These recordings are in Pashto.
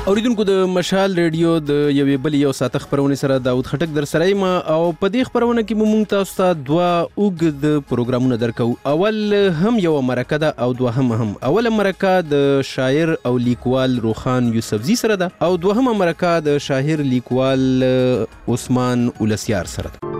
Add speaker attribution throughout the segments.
Speaker 1: اوریدونکو د مشال ریډیو د یوې بلې یو ساعت خبرونه سره داود خټک در سره یم او په دې خبرونه کې مونږ تاسو ته دوه اوږد پروګرامونه درکو. اول هم یو مرکه ده او دوهم هم. اوله مرکه د شاعر او لیکوال روخان یوسفزي سره ده او دوهمه مرکه د شاعر لیکوال عثمان اولسیار سره ده.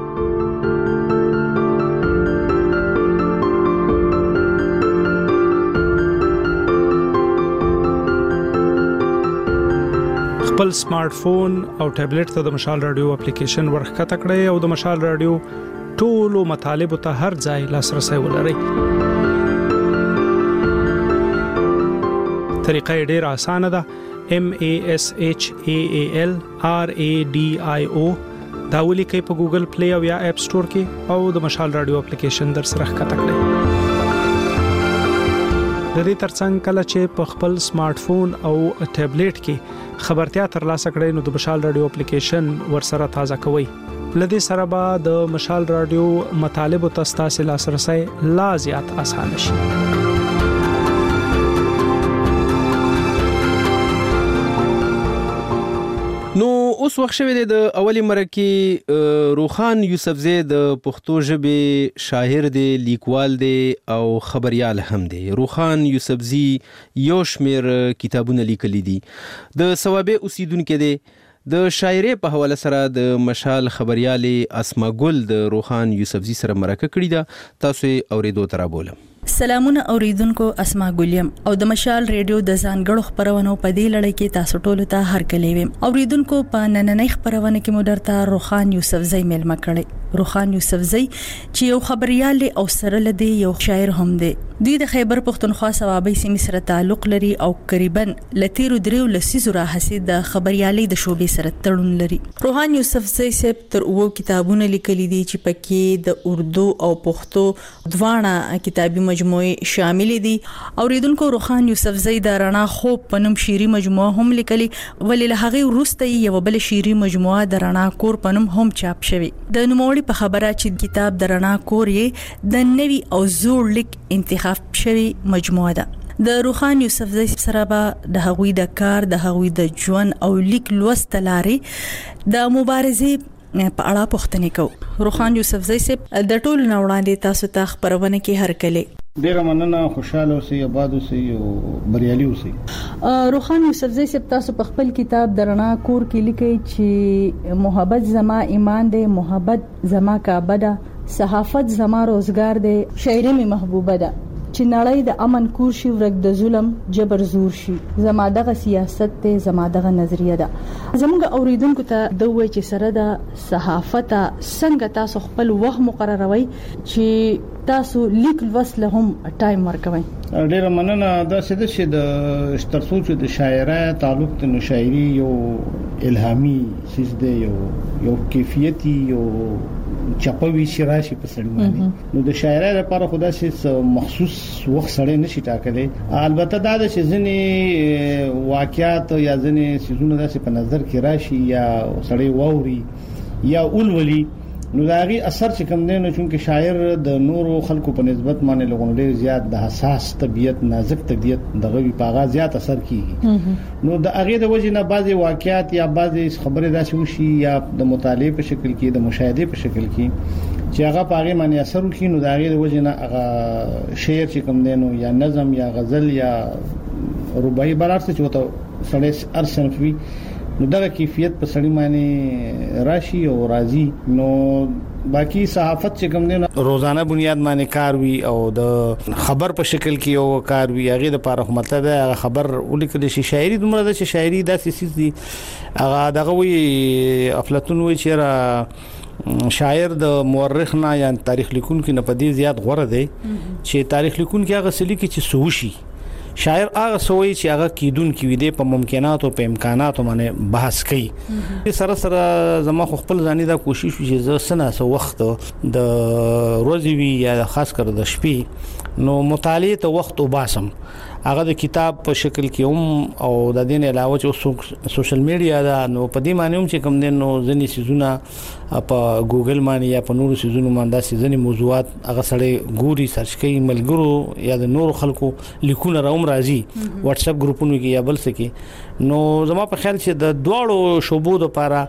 Speaker 2: خپل سمارټ فون او ټابلیټ ته د مشال رادیو اپلیکیشن ورخته کړئ او د مشال رادیو ټولو مطالب ته هر ځای لاسرسي ولرئ. طریقه ډېره اسانه ده. MASHAALRADIO دا ولیکئ په ګوګل پلی او یا اپ سٹور کې او د مشال رادیو اپلیکیشن در سره ښکته کړئ. د دې ترڅنګ کله چې په خپل سمارټ فون او ټابلیټ کې خبرتیا ترلاسه کړئ نو د مشال رادیو اپلیکیشن ورسره تازه کوئ. لدې سره به د مشال رادیو مطالب او تاسو لاسرسي لا زیات اسانه شي. نو اوس وخت شوی د اولی مرکه روخان یوسفزي د پښتو ژبې شاعر دی، لیکوال دی او خبريال هم دی. روخان یوسفزي یو شمېر کتابونه لیکلي دي. د ثوابه اوسیدونکو دی. د شاعرۍ په حواله سره د مشال خبريالي اسما ګل د روخان یوسفزي سره مرکه کړې ده. تاسو اوریدو تر بولم.
Speaker 3: سلامونه اوریدونکو، اسما ګلیم او د مشال ریډیو د ځانګړو خبرونو په دې لړۍ کې تاسو ټول ته هرکلی ویم. اوریدونکو په نننۍ خبرونه کې مو درته روخان یوسفزي ملما کړي. روخان یوسفزي چې یو خبريال او سره لدی یو شاعر هم دی. دوی د خیبر پښتونخوا صوابۍ سیمې سره تعلق لري او تقریبا لتیرو دریو لسیزو راهسي د خبريالي د شوبې سره تړون لري. روخان یوسفزي سپ تر وو کتابونه لیکلي دي چې پکې د اردو او پښتو دواړه کتابي مجموعه شامل دي. اوریدونکو روخان یوسفزي د رڼا خوب په نوم شعري مجموعه هم لیکلي، ولې له هغه وروسته یو بل شعري مجموعه د رڼا کور په نوم هم چاپ شوی. د نوموړي په خبره چې کتاب د رڼا کور یې د نوي او زوړ لیک انتخاب شوی مجموعه ده. د روخان یوسفزي سره به د هغوی د کار، د هغوی د ژوند او لیک لوست لاري د مبارزې په اړه پوښتنه کوو. روخان یوسفزي سپ د ټولو نوړاندې تاسو ته خبرونه کې هرکلی.
Speaker 4: ډیره مننه، خوشاله اوسئ، آباد اوسئ او بریالي اوسئ.
Speaker 3: روخان یوسفزي سپ تاسو په خپل کتاب درنا کور کې لیکي چې محبت زما ایمان دی، محبت زما کعبه ده، صحافت زما روزګار دی، شاعري می محبوبه ده، چې نړۍ د امن کور شي، ورک د ظلم جبر زور شي، زما دغه سیاست ته، زما دغه نظریه ده. زموږ اوریدونکو ته د وای چې سره د صحافت څنګه تاسو خپل وخت مقرروي چې تاسو لیک وسله هم ټایم ورکوي.
Speaker 4: ډیره مننه. دا څه چې د ترڅو چې د شاعرۍ تعلق ته نو شاعري یو الهامي چیز دی، یو کیفیتي، یو چپوي شراشي په سړی باندې. نو د شاعرۍ لپاره خدا شي مخصوص وخت سړی نشي ټاکلی. البته دا د ځینې واقعیات یا ځینې سيزونه داسې په نظر کې راشي یا سړی ووري یا اولولي، نو داغي اثر چې کوم دی نو چې شاعر د نورو خلکو په نسبت باندې لغون ډیر زیات د حساس طبيعت، نازک طبيعت دغه په هغه زیات اثر کیږي. نو د هغه د وجې نه بعضي واقعیات یا بعضي خبره داسې وشي یا د مطالعه په شکل کې، د مشاهده په شکل کې چې هغه په هغه باندې اثر وکړي، نو د هغه د وجې نه هغه شعر چې کوم دی نو یا نظم یا غزل یا رباعي برابر چې وته سړی ارسنفي، نو دغه کیفیت په سړی باندې راشي او راضي. نو باقی صحافت چې کوم دی روزانه بنیاد باندې کار وی او د خبر په شکل کې یو کار وی، هغه د لپاره مطلب دا خبر ولیکل شي. شاعري دومره د شاعري داسې سیس دي، هغه دغه وی افلاطون وی چې شاعر د مورخ نه یا تاریخ لیکون کې نه پدې زیات غوړه دی چې تاریخ لیکون کې هغه سلی کې چې سوشي شاعر هغه سوي چې هغه کیدون کې وي د په ممکنات او په امکانات باندې بحث کوي. سره سره زما خپل ځاني دا کوشش چې زه سنه سو وخت د ورځې وی یا خاص کر د شپې نو مطالعه ته وخت وباسم هغه د کتاب په شکل کې هم او د دین علاوه چې سوشل میډیا دا نو په دې معنی هم چې کوم دین نو ځنی سيزونه په ګوګل باندې یا په نورو سيزونو باندې ځنی موضوعات هغه سره ګوري سرچ کوي ملګرو یا د نورو خلکو لیکونه راوم راځي واتس اپ ګروپونو کې یا بل څه کې نو زما په خیال چې د دواړو شوبو لپاره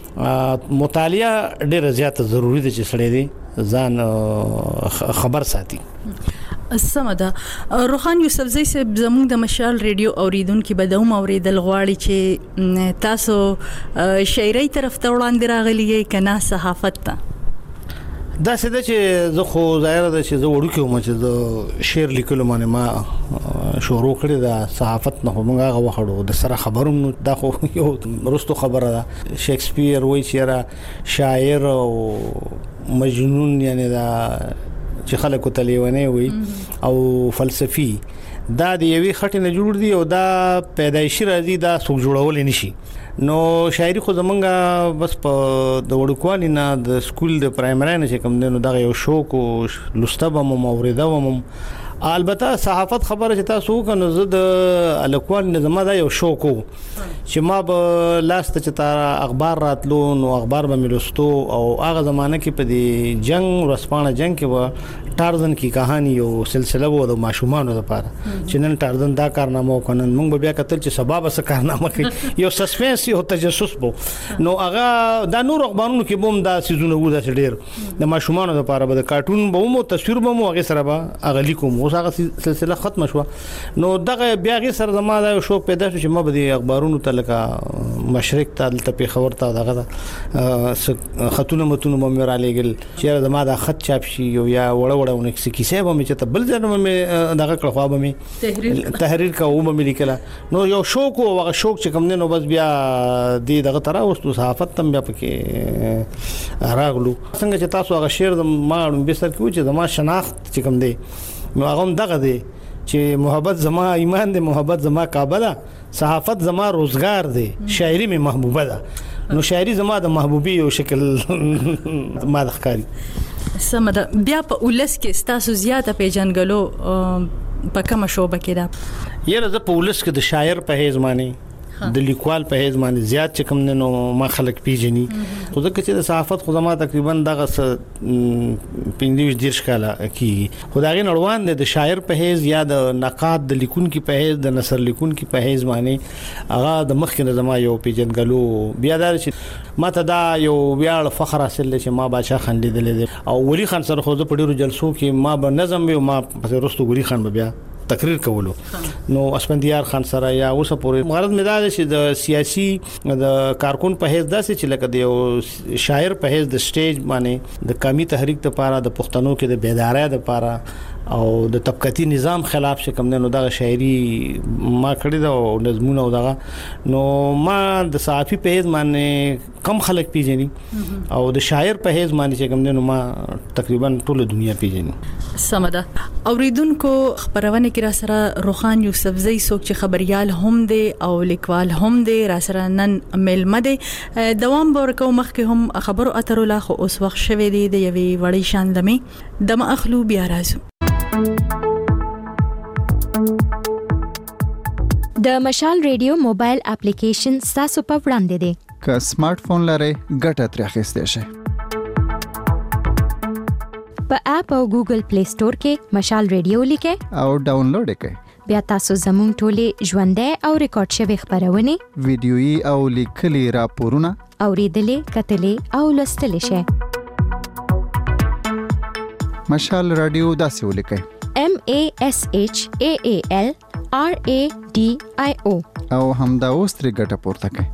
Speaker 4: مطالعه ډیره زیاته ضروری ده چې سړی دی ځان خبر ساتي.
Speaker 3: سمدا روخان یوسفزئی صاحب زموږ د مشال ریډیو اوریدونکو بدوم اوریدل غواړي چې تاسو شاعرۍ طرف ته وړاندې راغلی یې کنا صحافت ته
Speaker 4: دا څه ده چې زه خو ظاهر ده چې زه وړو کوم چې د شعر لیکلو باندې ما شروع کړی دا صحافت نه موږ هغه وخړو د سره خبروم دا خو یو رستو خبره ده شکسپیر وایي چې شاعر او مجنون یعنی دا چې خلکو ته لیونی وي او فلسفي دا د یوې خټې نه جوړ دي او دا پیدایشي راځي دا څوک جوړول نشي. نو شاعري خو زمونږه بس په د وړوکوالي نه د سکول د پرایمري نه چې کوم نو دا یو شوق او لسته به مو اوریدا وم البته صحافت خبره چې تاسو کنه زه د الکوال نظام دا یو شوق چې ما به لاست چې تا اخبار راتلو نو اخبار به ملوستو او هغه زمانه کې په دې جنگ ورسپانه جنگ کې و ټارزن کی کہانی یو سلسله وو د ماشومان لپاره چې نن ټارزن دا کارنامه وکړن موږ بیا کتل چې سبب څه کارنامه کوي یو سسپنس یو تجسس بو نو هغه د نور اخبارونو کې بوم دا سيزونه وو د ډیر د ماشومان لپاره به د کارټون به مو تصویر به مو هغه سره به هغه لیکوم اوس هغه سلسله ختم شو نو دغه بیا غي سره زما دا شوق پیدا شو چې ما به د اخبارونو تلکه مشرق ته په خبر ته دغه خطونه متونه مې را لګل چې زما دا خط چاپ شي یا وړونه کیسه به مې چې بل ځنه مې دغه کړه خو به مې تحریر کوم مې لیکله نو یو شوق او هغه شوق چې کوم نه بس بیا دغه تر اوسه صحافت تم بیا پکې راغلو څنګه چې تاسو هغه شعر ما به سر کې چې زما شناخت چې کوم دی نو هغه دغه دی چې محبت زما ایمان دی محبت زما کعبه ده صحافت زما روزگار دی شاعری می محبوبه ده نو شاعری زما د محبوبي او شکل ما د ښکاری
Speaker 3: سمدا بیا په ولس کې تاسو زیاته پیژنګلو په کومه شوبه کې ده
Speaker 4: یره زه په ولس کې د شاعر په هیڅ معنی د لیکوال په هیڅ معنی زیات چې کوم نو ما خلک پیژني خو ځکه چې د صحافت خو زما تقریبا دغه 15 کاله کې خدای نړوان د شاعر په هیڅ یا د نقاد د لیکونکو په هیڅ د نثر لیکونکو په هیڅ معنی هغه د مخکې زما یو پیژنګلو بیا دا چې ماته دا یو ویاړ فخر حاصل چې ما بادشاہ خان لیدل او ولی خان سره خو په ډیرو جلسو کې ما به نظم او ما په رستو ولی خان بیا تقریر کولو نو اسفندیار خان سره یا اوسه پورې غرض مې دا چې د سیاسي د کارکون په هیڅ داسې چې لکه د شاعر په هیڅ د سټیج باندې د قومي تحریک لپاره د پښتنو کې د بیدارۍ لپاره او د طبقاتي نظام خلاف چې کوم نو دغه شاعري ما کړی دا او نظمونه او دغه نو ما د صحافي په هیڅ باندې کم خلک پیژني او د شاعر په هیڅ باندې چې کوم نو ما تقریبا ټول دنیا پیژني.
Speaker 3: سمدا اوریدونکو خبرونه کې را سره روخان یوسفزئی څوک چې خبريال هم دي او لیکوال هم دي را سره نن ملمه دي دوام ورکو مخکې هم خبرو اترو لا خو اوس وخت شوه دي د یوې وړي شاندمه دم اخلو بیا راځو.
Speaker 5: د مشال ریډیو موبایل اپلیکیشن تاسو په وړاندې دی
Speaker 6: که سمارټ فون لرئ ګټه ترې اخیستئ شئ.
Speaker 5: په اپ او ګوګل پلی سٹور کې مشال ریډیو لیکئ
Speaker 6: او ډاونلوډ کړئ.
Speaker 5: بیا تاسو زموږ ټولې ژوندۍ او ریکارډ شوی خبرونه
Speaker 6: ویډیويي او لیکلي راپورونه
Speaker 5: اوریدلې کتلې او لوستلې شئ.
Speaker 6: مشال رادیو داسې ولیکئ
Speaker 5: MASHAAL RADIO
Speaker 6: او همدا اوس ترې ګټه پورته کړئ.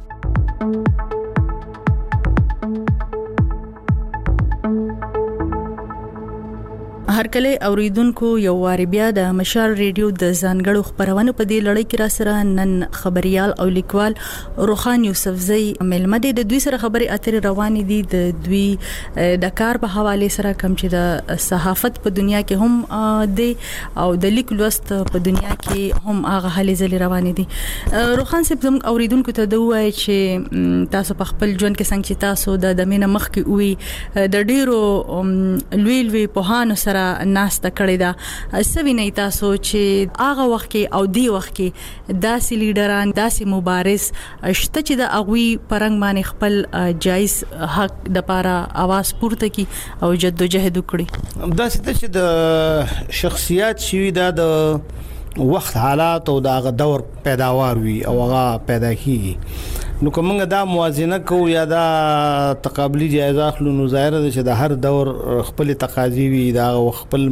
Speaker 3: هر کله اوریدونکو یو واری بیا د مشال ریډیو د ځانګړو خبرونو په دې لړۍ کې را سره نن خبريال او لیکوال روخان یوسفزئی ملمه د دوی سره خبري اترې روانې دي د دوی د کار په حواله سره کم چې د صحافت په دنیا کې هم دي او د لیک لوست په دنیا کې هم هغه هلې ځلې روانې دي. روخان صاحب زموږ اوریدونکو ته دوی چې تاسو په خپل ژوند کې څنګه چې تاسو د دمنه مخ کې وي د ډیرو لوی په هانو سره ناسته کړې ده سوي نه تاسو چې هغه وخت کې او دی وخت کې داسې لیډران داسې مبارز شته چې د اغوي پرنګ باندې خپل جایز حق د لپاره आवाज پورته کی او جدوجہد وکړي
Speaker 4: داسې چې د شخصیت شوی د وخت حالات او د دور پیداوار وي او هغه پیدا کیږي نو کومه دا موازنه کو یا دا تقابلی جایزه اخلو نو ظاهر ده چې د هر دور خپل تقاضي وي دا خپل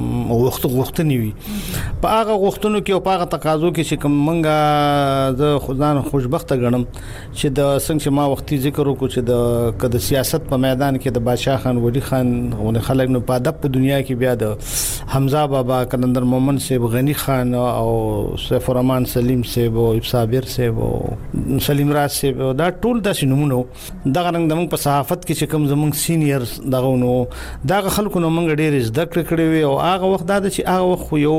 Speaker 4: وختنی وي په هغه وختونو کې او په هغه تقاضو کې چې کومه زه خدان خوشبخته غنم چې د څنګه چې ما وختي ذکر وکړو چې د سیاست په میدان کې د بادشاہ خان ولی خان او خلک نو په ادب په دنیا کې بیا د حمزه بابا کلندر مومن صاحب غنی خان او سیف الرحمن سلیم صاحب او صابر صاحب او سلیم راز دا ټول د شنمونو دغه رنګ د موږ په صحافت کې چې کوم زموږ سینیئر دغه نو دغه خلکو نو موږ ډېر زده کړې وي او هغه وخت دا چې هغه وخت یو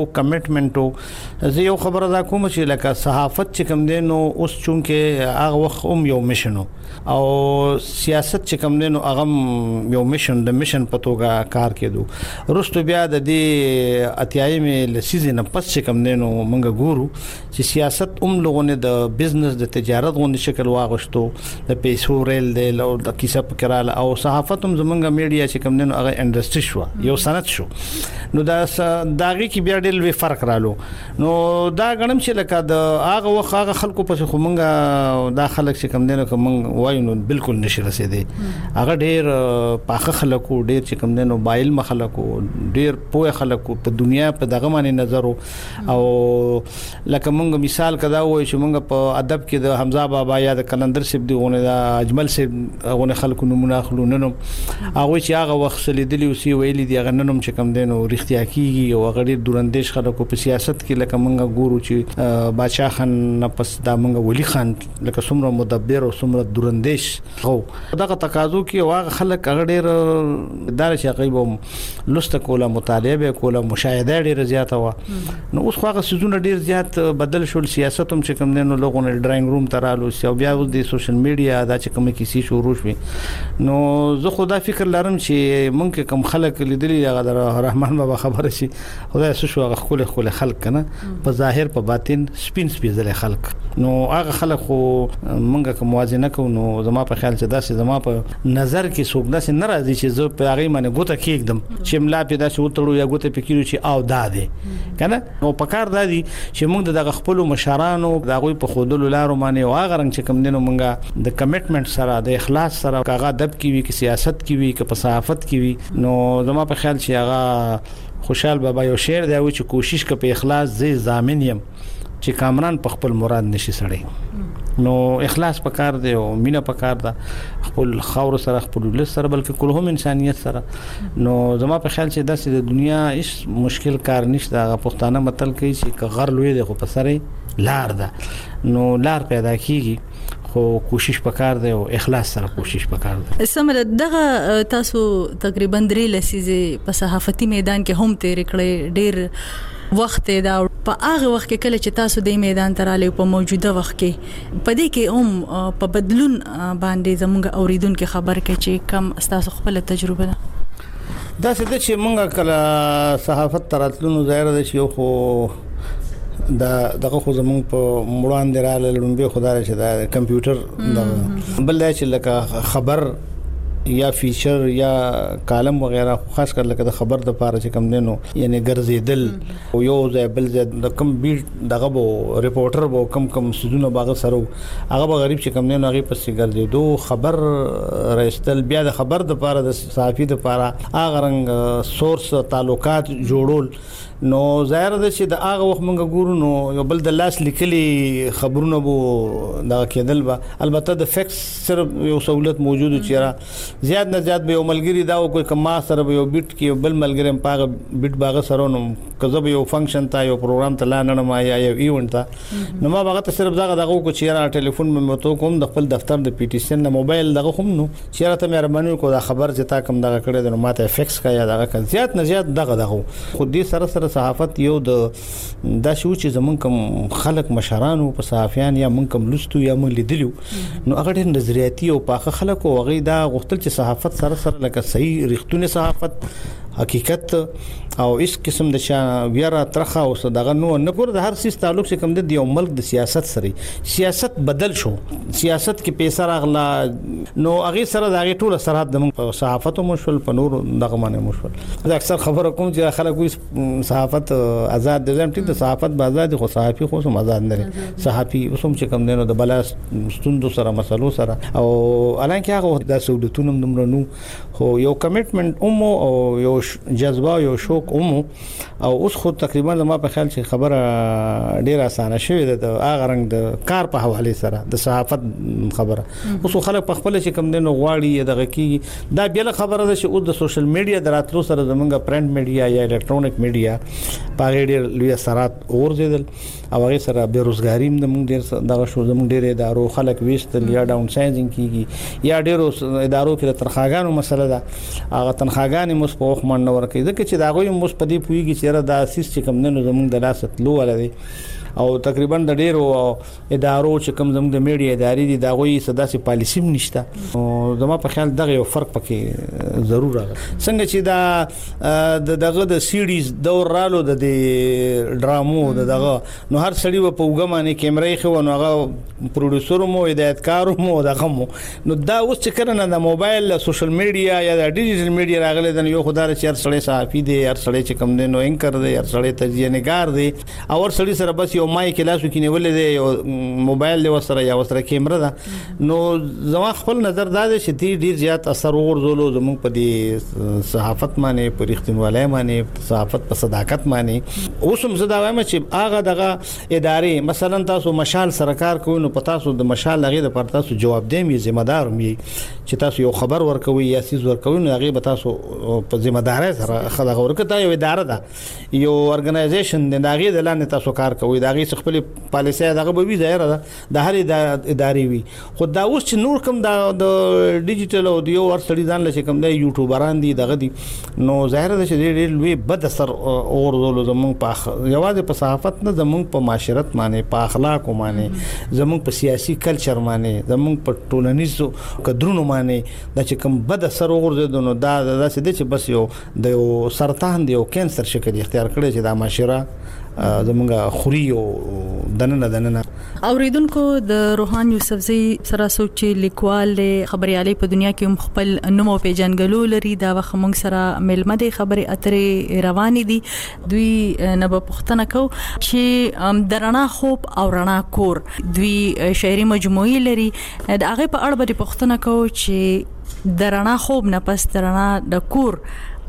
Speaker 4: کمټمنټ زه یو خبره دا کوم چې لکه صحافت چې کوم دی نو اوس چونکه هغه وخت یو میشن او سیاست چې کوم دی نو هغه یو میشن د میشن په توګه کار کېدو رستو بیا د دې اتیایم لسیزه نه پس چې کوم دی نو موږ ګورو چې سیاست لغونه د بزنس د تجارت غونډه شکل واغشتو د پیسو ریل دی او د کیسه پکراله او صحافت هم زمونږه میډیا چې کوم نه هغه انډستری شو یو صنعت شو نو دا داغي کې بیا ډېر وی فرق رالو نو دا غنم چې لکه د هغه وخت هغه خلکو په خو مونږه دا خلک چې کوم نه کوم وایو نو بالکل نشي رسیدي هغه ډېر پاخه خلکو ډېر چې کوم نه بایل مخلکو ډېر پوهه خلکو په دنیا په دغه باندې نظر او لکه مونږ مثال کدا وای چې مونږ په ادب کې د حمزه بابا یا د کلندر صاحب دیونه د اجمل صاحب غونه خلکو نمونه اخلوننو هغه چې هغه وخت سلیدلی او سی ویلي دی هغه ننم چې کم دینو رښتیا کیږي او هغه ډیر دوراندیش خلکو په سیاست کې لکه مونږ ګورو چې بادشاہ خان نه پس دا مونږ ولی خان لکه څومره مدبر او څومره دوراندیش خو دغه تقاضو کې هغه خلک هغه ډیر دار چې غیب لست کوله مطالعه کوله مشاهده ډیر زیاته و نو اوس هغه سيزونه ډیر زیات بدل شول سیاست هم چې کم دینو لوګونه ډراینګ روم ترالو او بیا د سوشل میډیا دا چې کومه کیسې شروع شوه نو زه خدا فکر لرم چې مونږ کوم خلک لیدلی هغه د رحمان بابا خبره شي خدای سوشو هغه خل خلک کنه په ظاهر په باطن سپین سپیزل خلک نو هغه خلک خو مونږه کوم موازنه کوو نو زما په خیال چې دا چې زما په نظر کې څوک دا چې ناراضي چې زه په هغه باندې ګوته کېږم چې ملا په داسې وتړو یا ګوته پکې چې او داده کنه نو پکار دادي چې مونږ د خپل مشرانو د غوي په خودلو لارو باندې او هغه رنګ چې کوم دینو مونږه د کمټمنټ سره د اخلاص سره کاغه ادب کی وی کی سیاست کی وی کی په صحافت کی وی نو زما په خیال چې هغه خوشحال بابا یو شعر دی چې کوشش ک په اخلاص زی ضامن یم چې کامران په خپل مراد نشي سړی نو اخلاص پکار دی او مینا پکار ده خپل خور سره خپل ول سره بلکې کلهم انسانيت سره نو زما په خیال چې داسې د دنیا هیڅ مشکل کار نشته هغه پښتانه متل کوي چې غر لوی دی خو په سره لار ده نو لار پیدا کیږي خو کوشش پکار دی او اخلاص سره کوشش پکار دی
Speaker 3: سمره دغه تاسو تقریبا 3 لسیزه په صحافتي میدان کې هم تیر کړی ډیر وخت دا په هغه وخت کې کله چې تاسو د میدان تراله په موجوده وخت کې په دې کې هم په بدلون باندې زموږ اوریدونکو خبر کې چې کم تاسو خپل تجربه ده
Speaker 4: دا څه چې مونږه کله صحافت تراتلونو ظاهر ده چې خو دغه خو زمونږ په مړان دراله لومبه خدای چې دا کمپیوټر بل چې لکه خبر یا فیچر یا کالم وغیرہ خاص کر لکه د خبر د پاره چې کم دینو یعنی ګرځیدل او یو ځای بل ځای د کم بیټ دغه بو ریپورټر بو کم سودونه باغ سره هغه غریب چې کم دینو هغه پسې ګرځیدو خبر راستل بیا د خبر د پاره د صحافي د پاره هغه رنګ سورس تعلقات جوړول نو ظاهر ده چې د هغه وخت موږ ګورو نو یو بل د لاس لیکلي خبرونه بو دا کېدل به البته د فیکس صرف یو سہولت موجود چې را زیات نه زیات به یو ملګری دا کوئی کما سره یو بیت کې بل ملګری پاغه بیت باغ سره نو کزب یو فنکشن تا یو پروګرام ته لاندې ما یا یو ایونت تا نو ما باغ ته صرف دغه کو چې را ټلیفون مې متو کوم د خپل دفتر د پیټیشن نه موبایل دغه کوم نو چې را ته مې رمنو کو دا خبر چې تا کوم دغه کړی نو ماته فیکس کا یا دغه زیات نه زیات دغه خو دې سره سره صحافت یو د دا شو چې زمون کوم خلک مشرانو په صحافیان یا مون کوم لستو یا مون لیدلو نو هغه د نظریاتي او پاخه خلک او هغه دا غوښتل چې صحافت سره سره لکه صحیح رښتونه صحافت حقیقت او اس قسم د شا ویرا ترخه او صدغه نو نه ګور د هر سیس تعلق چې کوم د یو ملک د سیاست سره سیاست بدل شو سیاست کې پیسې راغلا نو هغه سره د هغه ټول سرحد د صحافت مشول په نور دغه معنی مشول دا اکثر خبره کوم چې خلک وي صحافت آزاد دي ټیک د صحافت آزاد خو صحافي خو سم آزاد نه صحافي اوسم چې کوم دینو د بلا ستوندو سره مسلو سره او الانکه هغه د سعودتونم نمرنو خو یو کمټمنټ او یو جذبه یو شوق او اوس خو تقریبا ما په خیال چې خبره ډیره اسانه شوې ده د هغه رنګ د کار په حواله سره د صحافت خبره اوس خلک په خپل چې کوم دینو غواړي دغه کی دا بیل خبره ده چې او د سوشل میډیا دراتلو سره زمونږ پرنٹ میډیا یا الکترونیک میډیا په ډیر لوی اثرات ورزیدل او هغه سره بیروزګاری هم زمونږ ډیر دغه شو زمونږ ډیر ادارو خلک ویستل یا ډاون سایزینګ کیږي یا ډیرو ادارو کې تنخواګانو مسله ده هغه تنخواګانې مس په وخت مننه ورکړي ځکه چې دا غوي مس په دې پویږي چې دا اساس چې کوم نه زمونږ د لاست لو ولدي او تقریبا د ډیرو ادارو چې کوم زموږ د میډیا ادارې دي دا غوي سداسي پالیسی نشته او زما په خیال دغه یو فرق پکې ضرور راغلی څنګه چې دا دغه د سیریز دور رالو د ډرامو دغه نو هر سړی په وګمانه کیمرې خو نو هغه پروډوسر مو هدایتکار مو دغه مو نو دا اوس چې کنه د موبایل سوشل میډیا یا د ډیجیټل میډیا راغلی د یو خدای چې هر سړی صحافي دی هر سړی چې کوم دی نو انکر دی هر سړی تجزیه نگار دی او هر سړی سره بس یو مایک لاسو کې نیولې دی یو موبایل له وسره یا وسره کیمرا ده نو زما خپل نظر دا دی چې ډیر زیات اثر ورزولو زموږ په دې صحافت باندې په رښتینولۍ باندې صحافت په صداقت باندې اوس هم زدا وایم چې هغه دغه ادارې مثلا تاسو مشال سرکار کوئ نو پتا سو د مشال لغې د پر تاسو جواب دی می ذمہ دار می چې تاسو یو خبر ورکوي یا سیس ورکوي نو هغه به تاسو په ذمہ داري سره خلک ورکته یو اداره ده یو ارګنایزیشن د هغه د لاندې تاسو کار کوي دا هغه خپل پالیسي دغه به وی ظاهر ده د هر ادارې وي خو دا اوس چې نور کوم د ډیجیټل او د یو ورسړي ځان لچ کوم د یوټیوبران دي دغه دي نو ظاهر ده چې ډېر لوی بد اثر اورولو زمونږ په یوازې په صحافت نه زمونږ په معاشرت باندې په اخلاق باندې زمونږ په سیاسي کلچر باندې زمونږ په ټولنیزو قدرونو باندې د چې کوم بد اثر اورځي نو دا داسې دي چې بس یو د سرطان دی او کانسر شکل اختیار کړي چې د معاشره زمونږه خوري او دننه
Speaker 3: اوریدونکو د روحان یوسفزئی سره سوچ لیکوال خبريالي په دنیا کې خپل نوم او پیژنګلو لري دا وخت موږ سره ملمه د خبري اترې روانې دي دوی نه په پښتنه کو چې درنا خوب او رڼا کور دوی شعري مجموعي لري دا هغه په اړه به پښتنه کو چې درنا خوب نه پس درنا د کور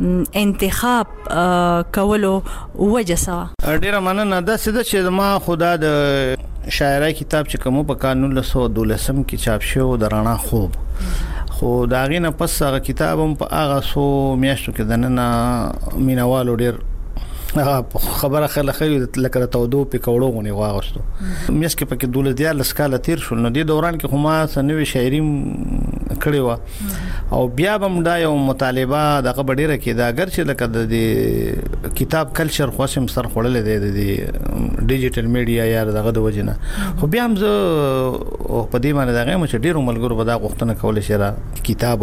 Speaker 3: انتخاب کولو وجه سوا
Speaker 4: ډیره مننه دا سده چې ما خدا د شاعرای کتاب چې کوم په قانون 1912 کې چاپ شو د رڼا خوب خو دا غینه پس هغه کتاب هم په هغه سو میاشتو کې دننه مینوالو ډیر خبره خلخې لکه تودو په کوړو غونې واغستو مېس کې پکې دوله دیا لسکاله تیر شول نو د دوران کې خو ما سنوي شاعري کړې و او بیا هم دا یو مطالبه دغه ډیره کې دا اگر چې لکه د کتاب کلچر خوشم سر خړلې دی د ډیجیټل میډیا یا دغه د وجنه خو بیا هم زه په دې باندې دغه مچ ډیرو ملګرو به دا غوښتنه کول شي را کتاب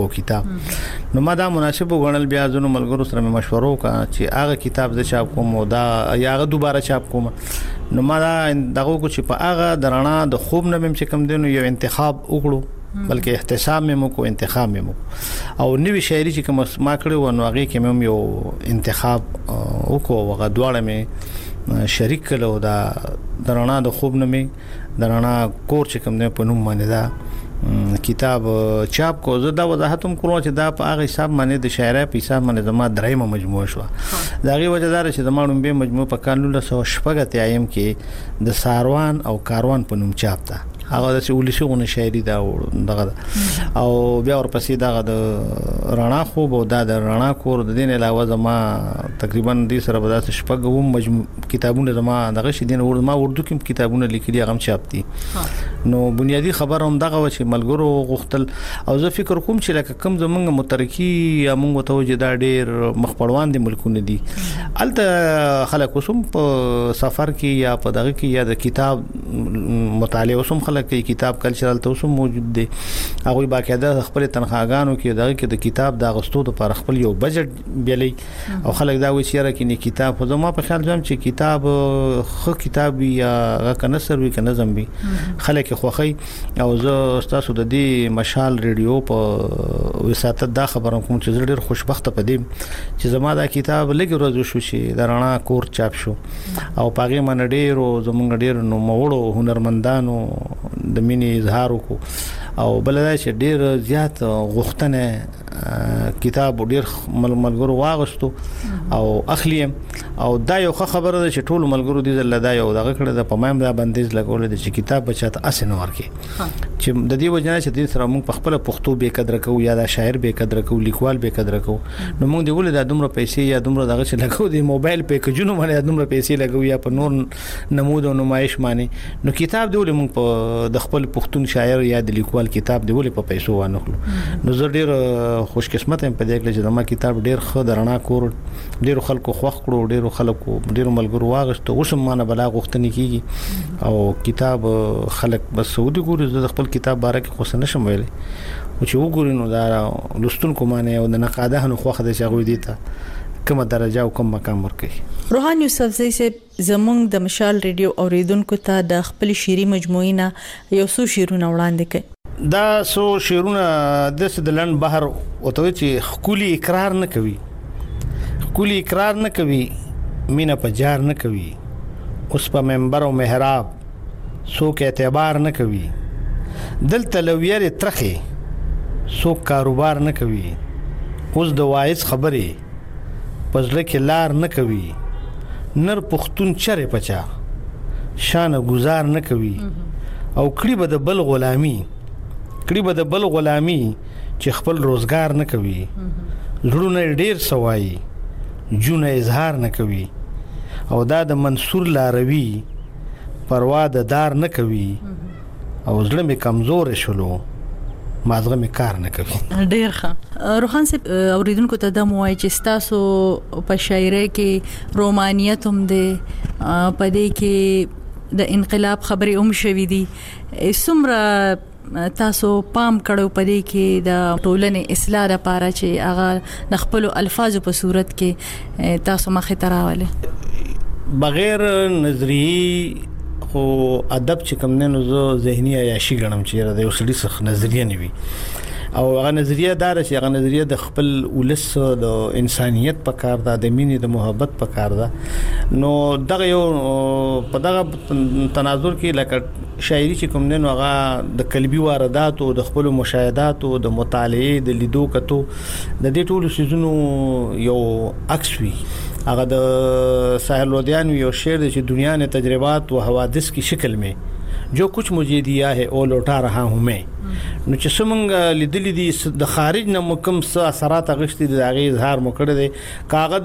Speaker 4: نو ما دا مناسب وګڼل بیا ځنو ملګرو سره مشورو وکړه چې هغه کتاب د چاپ کوم دا یا هغه دوباره چاپ کوم نو ما دا دغه کو چې په هغه درنا د خوب نه مم چې کم دینو یو انتخاب وکړو بلکې احتساب مې مو کو انتخاب مې مو او نوې شاعري چې کوم ما کړو نو هغه کې مم یو انتخاب وکړو هغه دواړه مې شریک کړو دا درنا د خوب نه مې درنا کور چې کوم نه په نوم باندې دا کتاب چاپ کو زه دا وضاحت هم کوم چې دا په هغه حساب باندې د شاعرۍ په حساب باندې زما درېمه مجموعه شو دا غي وجدار چې زما نوم به مجموعه په قانون 1914 ایم کې د ساروان او کاروان په نوم چاپ تا هغه د ولسیونه شاعري دا دغه او بیا ورپسې دغه د رڼا خوب او د رڼا کور د دین علاوه زما تقریبا د سره بدات شپږ کتابونه زما دغه شیدین ما اردو کې کتابونه لیکلي هغه چاپ دي نو بنیادی خبر هم دغه چې ملګرو غختل او زه فکر کوم چې لکه کم زمونږ مترکی یا مونږ توجه دا ډیر مخپړوان دي ملکونه دي الته خلک وسم په سفر کې یا په دغه کې یا د کتاب مطالعه وسم خلک کتاب کلچرل ته اوس موجود دي هغه باقاعده خپل تنخواګانو کې دغه کې د کتاب د غستو لپاره خپل یو بجټ بیلې او خلک دا وایي چې راکې نه کتاب خو زما په خیال ځم چې کتاب خو کتاب یا کنه سروي کنه زمبي خلک خوخي او زه تاسو د دې مشال ریډیو په وساتت دا خبرم کوم چې ډېر خوشبخته پدې چې زما دا کتاب لګي ورځ شو چې د رڼا کور چاپ شو او پاګه من ډېرو زمونږ ډېر نو موړو هنرمندانو د مینې اظهار وکړو او بلدا چې ډېر زیات غوښتنه کتاب ډېر ملګرو واغستو او اخلي او دا یو خبره ده چې ټول ملګرو دې زله دا یو دغه کړه د پمایم دا بندیز لګول دي چې کتاب بچاته اسن ورکي چې د دې وجنه چې دې سره موږ په خپل پښتو به قدر کوو یا دا شاعر به قدر کوو لیکوال به قدر کوو نو موږ دی ولې دا دومره پیسې یا دومره دغه چې لګو دی موبایل پیکجونو باندې دومره پیسې لګو یا په نور نمود او نمایش باندې نو کتاب دی ولې موږ په د خپل پښتون شاعر یا د لیکوال کتاب دی ولې په پیسو وانخلو نو زه ډیر خوش قسمت هم په دې کې چې ما کتاب ډیر خو درنا کور ډیر خلکو خوښ کړو ډیر خلکو ډیر ملګرو واغستو اوس هم نه بلا غوښتنې کیږي او کتاب خلک بس سعودي ګوري د خپل کتاب باره کې خو څه نشم ویلي او چې وګورئ نو دا لستونکو معنی او د نقادانو خوخه د شغوي دي ته کومه درجه او کوم مقام ورکړي
Speaker 3: روحان یوسفزئی سے زمونږ د مشال ریډیو اوریدونکو ته د خپل شعري مجموعې نه یو څو شعرونه وړاندې کړي
Speaker 4: دا سو شعرونه د لن بحر او ته چې خولي اقرار نه کوي خولي اقرار نه کوي مینا په جار نه کوي اوس په منبر او محراب څوک اعتبار نه کوي دلته لویر ترخه څوک کاروبار نه کوي اوس د وایس خبره پزله کې لار نه کوي نر پختون چره پچا شان گزار نه کوي او کړي به د بل غلامی چې خپل روزگار نه کوي لړونه ډیر سوای جون اظهار نه کوي او دا د منصور لاروی پروا د دار نه کوي او زړه می کمزور شلو مازغه می کار نه کوي
Speaker 3: ډیر ښه روحان صاحب اوریدونکو ته د موای چې تاسو په شاعرۍ کې رومانیت هم ده پدې کې د انقلاب خبرې هم شوې دي څومره تاسو پام کړو پدې کې د ټولنې اصلاح لپاره چې هغه د خپل الفاظو په صورت کې تاسو مخه تراواله
Speaker 4: بغیر نظریه خو ادب چې کوم نه نو ذهني عیاشي غنم چې د یو سړي څخه نظریه نیوي او هغه نظریه دار چې هغه نظریه د خپل ولس د انسانيت په کار ده د مینې د محبت په کار ده نو دغه یو په دغه تناظر کې لکه شاعري چې کوم نه نو هغه د قلبي واردات او د خپل مشاهدات او د مطالعه د لیدو کتو د دې ټولو سيزونو یو عکس وي هغه د ساحل لودیان یو شعر دی چې دنیا نے تجربات و حوادث کی شکل میں جو کچھ مجھے دیا ہے او لوٹا رہا ہوں میں نو چې څنګه لیدل دي د خارج نه مکم څه اثرات غشتي د هغه اظهار مکړه دي کاغه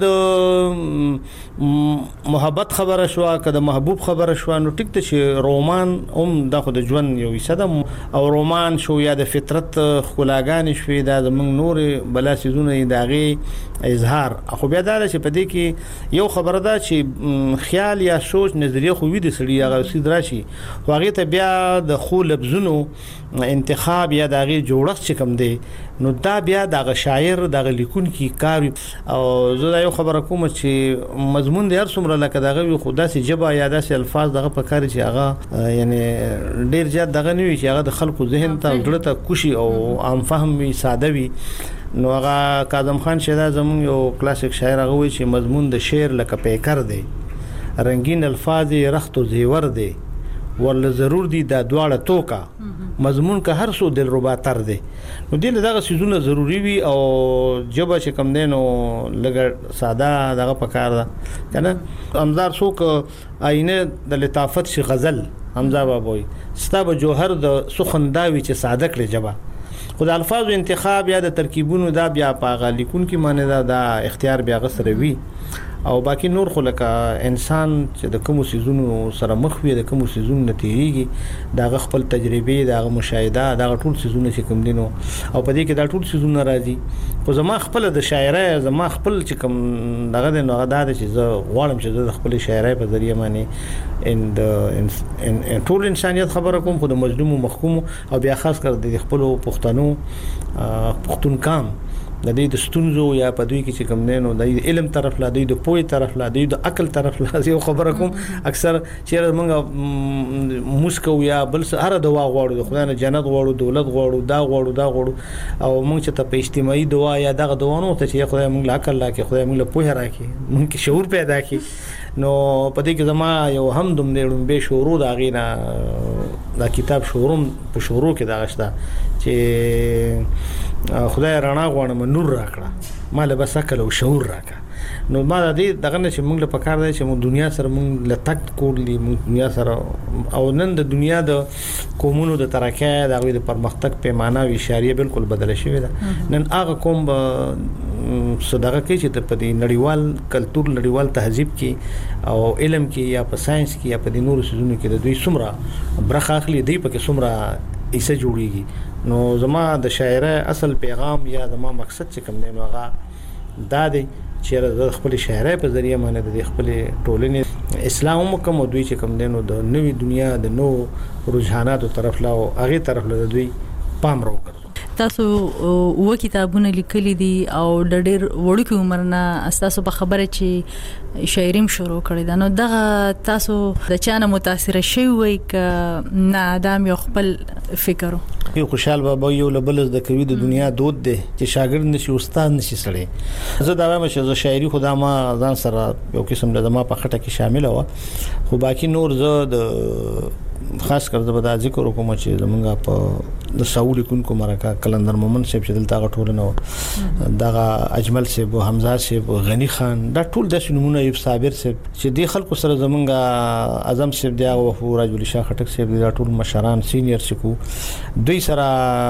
Speaker 4: د محبت خبره شو کده محبوب خبره شو نو ټیک ته چې رومان هم د خود ژوند یو حصہ او رومان شو یا د فطرت خلاګان شوي د زمنګ نور بلا سيزونه دغه اظهار خو بیا دا چې پدې کې یو خبره ده چې خیال یا سوچ نظریه خو وي د سړي هغه سید راشي واغې ته بیا د خو لفظونو انتخاب یا دغه جوړښت چې کوم دی نو دا بیا دغه شاعر دغه لیکون کی کار او زه یو خبره کوم چې مضمون د هر څومره لکه دغه خدا سي جبا یا داسې الفاظ دغه په کار چې هغه یعنی ډیر زیات دغه نیوي چې هغه د خلکو ذهن ته ډړه ته کوشي او عام فهم وي ساده وي نو هغه کاظم خان شیدا زمون یو کلاسیک شاعر هغه وي چې مضمون د شعر لکه پیکر دی رنگین الفاظ رخت و زیور دی ول ضرور دي دا دواړه توکا مضمون که هر څو دلربا تر دي نو دې دغه سيزونه ضروری وي او جبه چې کم دینو لګ ساده دغه پکار ده کنه امزار څوک آینه د لطافت شي غزل حمزه بابوي ستاب جوهر د سخنداوي چې ساده کړي جبه خو د الفاظو انتخاب یا د ترکیبونو دا بیا په غالیکون کې معنی دا اختیار بیا غسر وي او باقي نور خو لکه انسان چې د کوم سيزونو سره مخ وي د کوم سيزونو نتیریږي دا خپل تجربه دا مشاهده دا ټول سيزونه چې کوم دینو او په دې کې دا ټول سيزونه راځي خو زما خپل د شاعرۍ زما خپل چې کوم دغه د نغدا چې زه غواړم چې د خپل شاعرۍ په ذریعہ باندې ان ټول انسانيت خبره کوم خو د مظلوم او محکوم او بیا خاص کر د خپل پښتنو پښتون کام د دې د ستونزو یا په دوی کې چې کوم نه نو د علم طرف لا د پوهې طرف لا د عقل طرف لا یو خبره کوم اکثر چې موږ مسکو یا بل هر دوا غواړو د خدای نه جنت غواړو دولت غواړو دا غواړو او موږ چې ته په اجتماعي دوا یا دغه دوا نو ته چې خدای موږ لا عقل لا کې خدای موږ له پوهه راکې موږ کې شعور پیدا کړي نو په دې کې زما یو هم دوم نه به شعور دا غینا دا کتاب شعورم په شعورو کې دا غشته چې خدای رڼا غواړم نور راکړه مال بس عقل او شعور راکړه نو ما د دې دغه چې موږ له پکار دی چې موږ دنیا سره موږ له تک کولې موږ دنیا سره او نن د دنیا د قومونو د ترقۍ د غوې د پرمختګ پیمانه او اشاریه بالکل بدله شوې ده نن هغه قوم صدقه کوي چې په دې نړیوال کلچر نړیوال تهذیب کې او علم کې یا په ساينس کې یا په دې نورو سيزونو کې د دوی څومره برخه اخلي دی په کې څومره ایسه جوړیږي نو زما د شاعرۍ اصل پیغام یا زما مقصد چې کوم دی نو هغه دا دی چې د خپل شاعرۍ په ذریعہ باندې د خپل ټولنې اسلام کوم دوی چې کوم دی نو د نوې دنیا د نو رجحاناتو طرف لا او هغه طرف له دوی پام راوړي
Speaker 3: تاسو و کتابونه لیکلي دي او د ډېر وړوکی عمر نه تاسو په خبره چې شاعریم شروع کړی دا نو دغه تاسو د چانه متاثر شوی وای ک نه ادم یو خپل فکرو
Speaker 4: یو خوشحال بابا یو لبل د کوي د دنیا دود دی چې شاګرد نشي استاد نشي سړی زه دا وایم چې شاعري خدا ما ځان سره یو قسم د ما په خټه کې شامل و خو باقي نور زه د خاص کر د بدا ذکر کوم چې زمونږه په د ساول کونکو مرکه کلندر مومن صاحب چې دلته غټول نو دغه اجمل صاحب حمزه صاحب غنی خان دا ټول د نمونه یو صابر صاحب چې د خلکو سره زمونږه اعظم صاحب دی او راج ولي شاه خټک صاحب دا ټول مشران سینیئر سکو دوی سره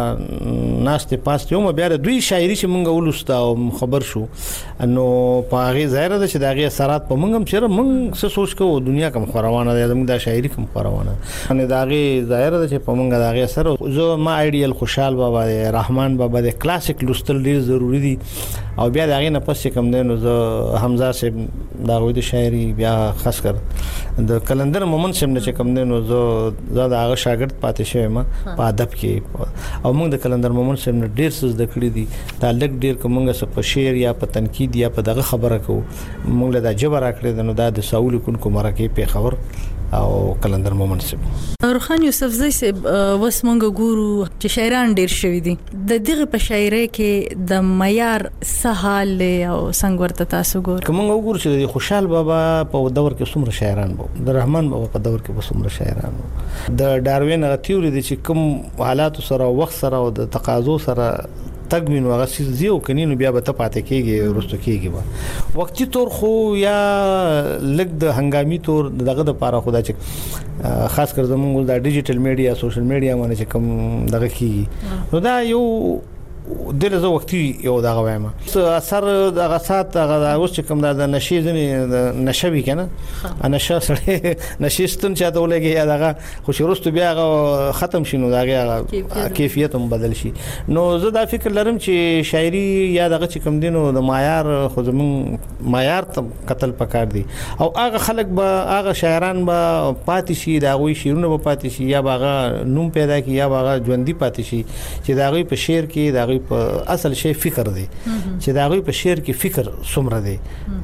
Speaker 4: ناشته پاس یو بیا د دوی شاعري چې مونږ ولستا او خبر شو نو په هغه ظاهر ده چې دغه اثرات په مونږ هم چیرې مونږ څه سوچ کوو دنیا کوم خوروانه ده زموږ د شاعري کوم خوروانه ان دغه ظاهر ده چې په مونږ دغه اثر زه ما ایډیل خوشحال بابا رحمان بابا د کلاسیک لوستل ډیر ضروری دي او بیا دغه نه پس کوم دی نو زه حمزه صاحب دغه د شاعري بیا خاص کر د کلندر مومن صاحب نه کوم دی نو زه دغه شاګرد پاتې شوم په ادب کې او موږ د کلندر مومن صاحب نه ډیر څه زده کړی دي تعلق ډیر کومه په شعر یا په تنقید یا په دغه خبره کو موږ له د جبر راکړی نو د ساول کونکو مرکه په خبر او کلندر مومن صاحب
Speaker 3: روخان یوسف زئی صاحب وس مونږ ګورو چې شاعران ډیر شوی دي د دغه په شاعرۍ کې د معیار سهال او څنګه ورته تاسو ګور
Speaker 4: کوم وګور چې خوشحال بابا په دور کې څومره شاعران وو د رحمان بابا په دور کې څومره شاعران وو د ډاروین غتیوري دي چې کوم حالات سره وخت سره او د تقاضو سره تګمن وغه سيزيو کنينو بیا به ته پاتې کېږي ورستو کېږي با وختي تور خو یا لګ د هنګامي تور دغه د پاره خدا چې خاص کر زموږ د ډیجیټل میډیا سوشل میډیا باندې چې کوم دغه کېږي نو دا یو دله زه وختي یو دغه وایم اثر دغه سات دغه اوس چې کوم د نشي ځنی نشوي کنه انا سره نشيستون چاته ولګي یا دغه خوشرستو بیا ختم شینو دغه کیفیت هم بدل شي نو زه دا فکر لرم چې شاعري یا دغه چې کوم دینو د معیار خو زمون معیار ته قتل پکار دي او هغه خلک به هغه شاعران به پاتې شي دا غوي شیرونه به پاتې شي یا باغه نوم پیدا کی یا باغه ژوندۍ پاتې شي چې دا غوي په شعر کې دا په اصل شی فکر دی چې دا غوي په شعر کې فکر څومره دی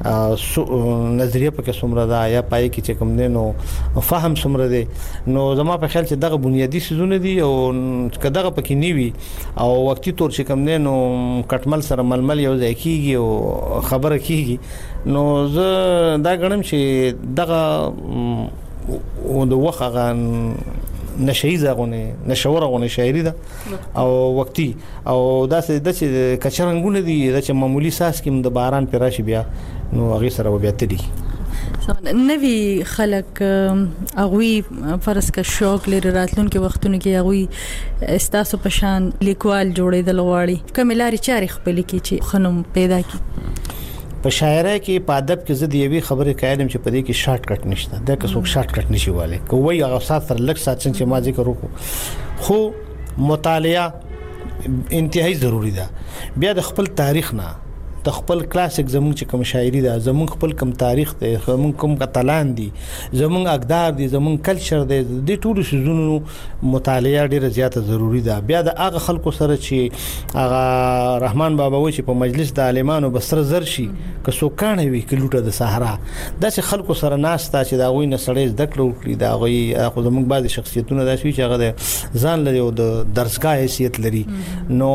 Speaker 4: نظریه پکې څومره دا یا پای کې چې کوم دی نو فهم څومره دی نو زما په خیال چې دغه بنیادی سيزونه دي او کداغه پکې نیوي او وختي تور چې کوم دی نو کټمل سره ململ یو ځای کیږي او خبره کیږي نو زه دا غنم چې دغه د وخه نشئی زغونه نشورغونه شاعری ده او وختي او داسې د چې کچرنګونه دي د معمولی ساس کې د باران پر راشي بیا نو هغه سره بیا تدي
Speaker 3: نوی خلک اغوی فرض کا شوق لري راتلونکي وختونو کې اغوی استاسو پشان لیکوال جوړېدل غواړي کوم لاري چاري خپل کې چې خنم پیدا کی
Speaker 4: په شاعرۍ کې په ادب کې زه د یوې خبرې قائم چې په دې کې شارټ کټ نشته دا که څوک شارټ کټ نشي والي کوی هغه سات تر لک سات چې ما ذکر وکړو خو مطالعه انتهایی ضروری ده بیا د خپل تاریخ نه د خپل کلاسیک زمون چې کوم شاعري ده زمون خپل کوم تاریخ ده زمون کوم کتلان دي زمون اقدار دي زمون کلچر ده د ټولو شزونو مطالعه ډیره زیاته ضروری ده بیا د هغه خلکو سره چې هغه رحمان بابا و چې په مجلس د عالمانو بسر زر شي که سوکانه وي کلوټه د صحرا داسې خلکو سره ناستا چې دا غوي نه سړی زده کړو کړی دا غوي خو زمون بعضی شخصیتونه داسې چې هغه ځان لري او د درسګاه حیثیت لري نو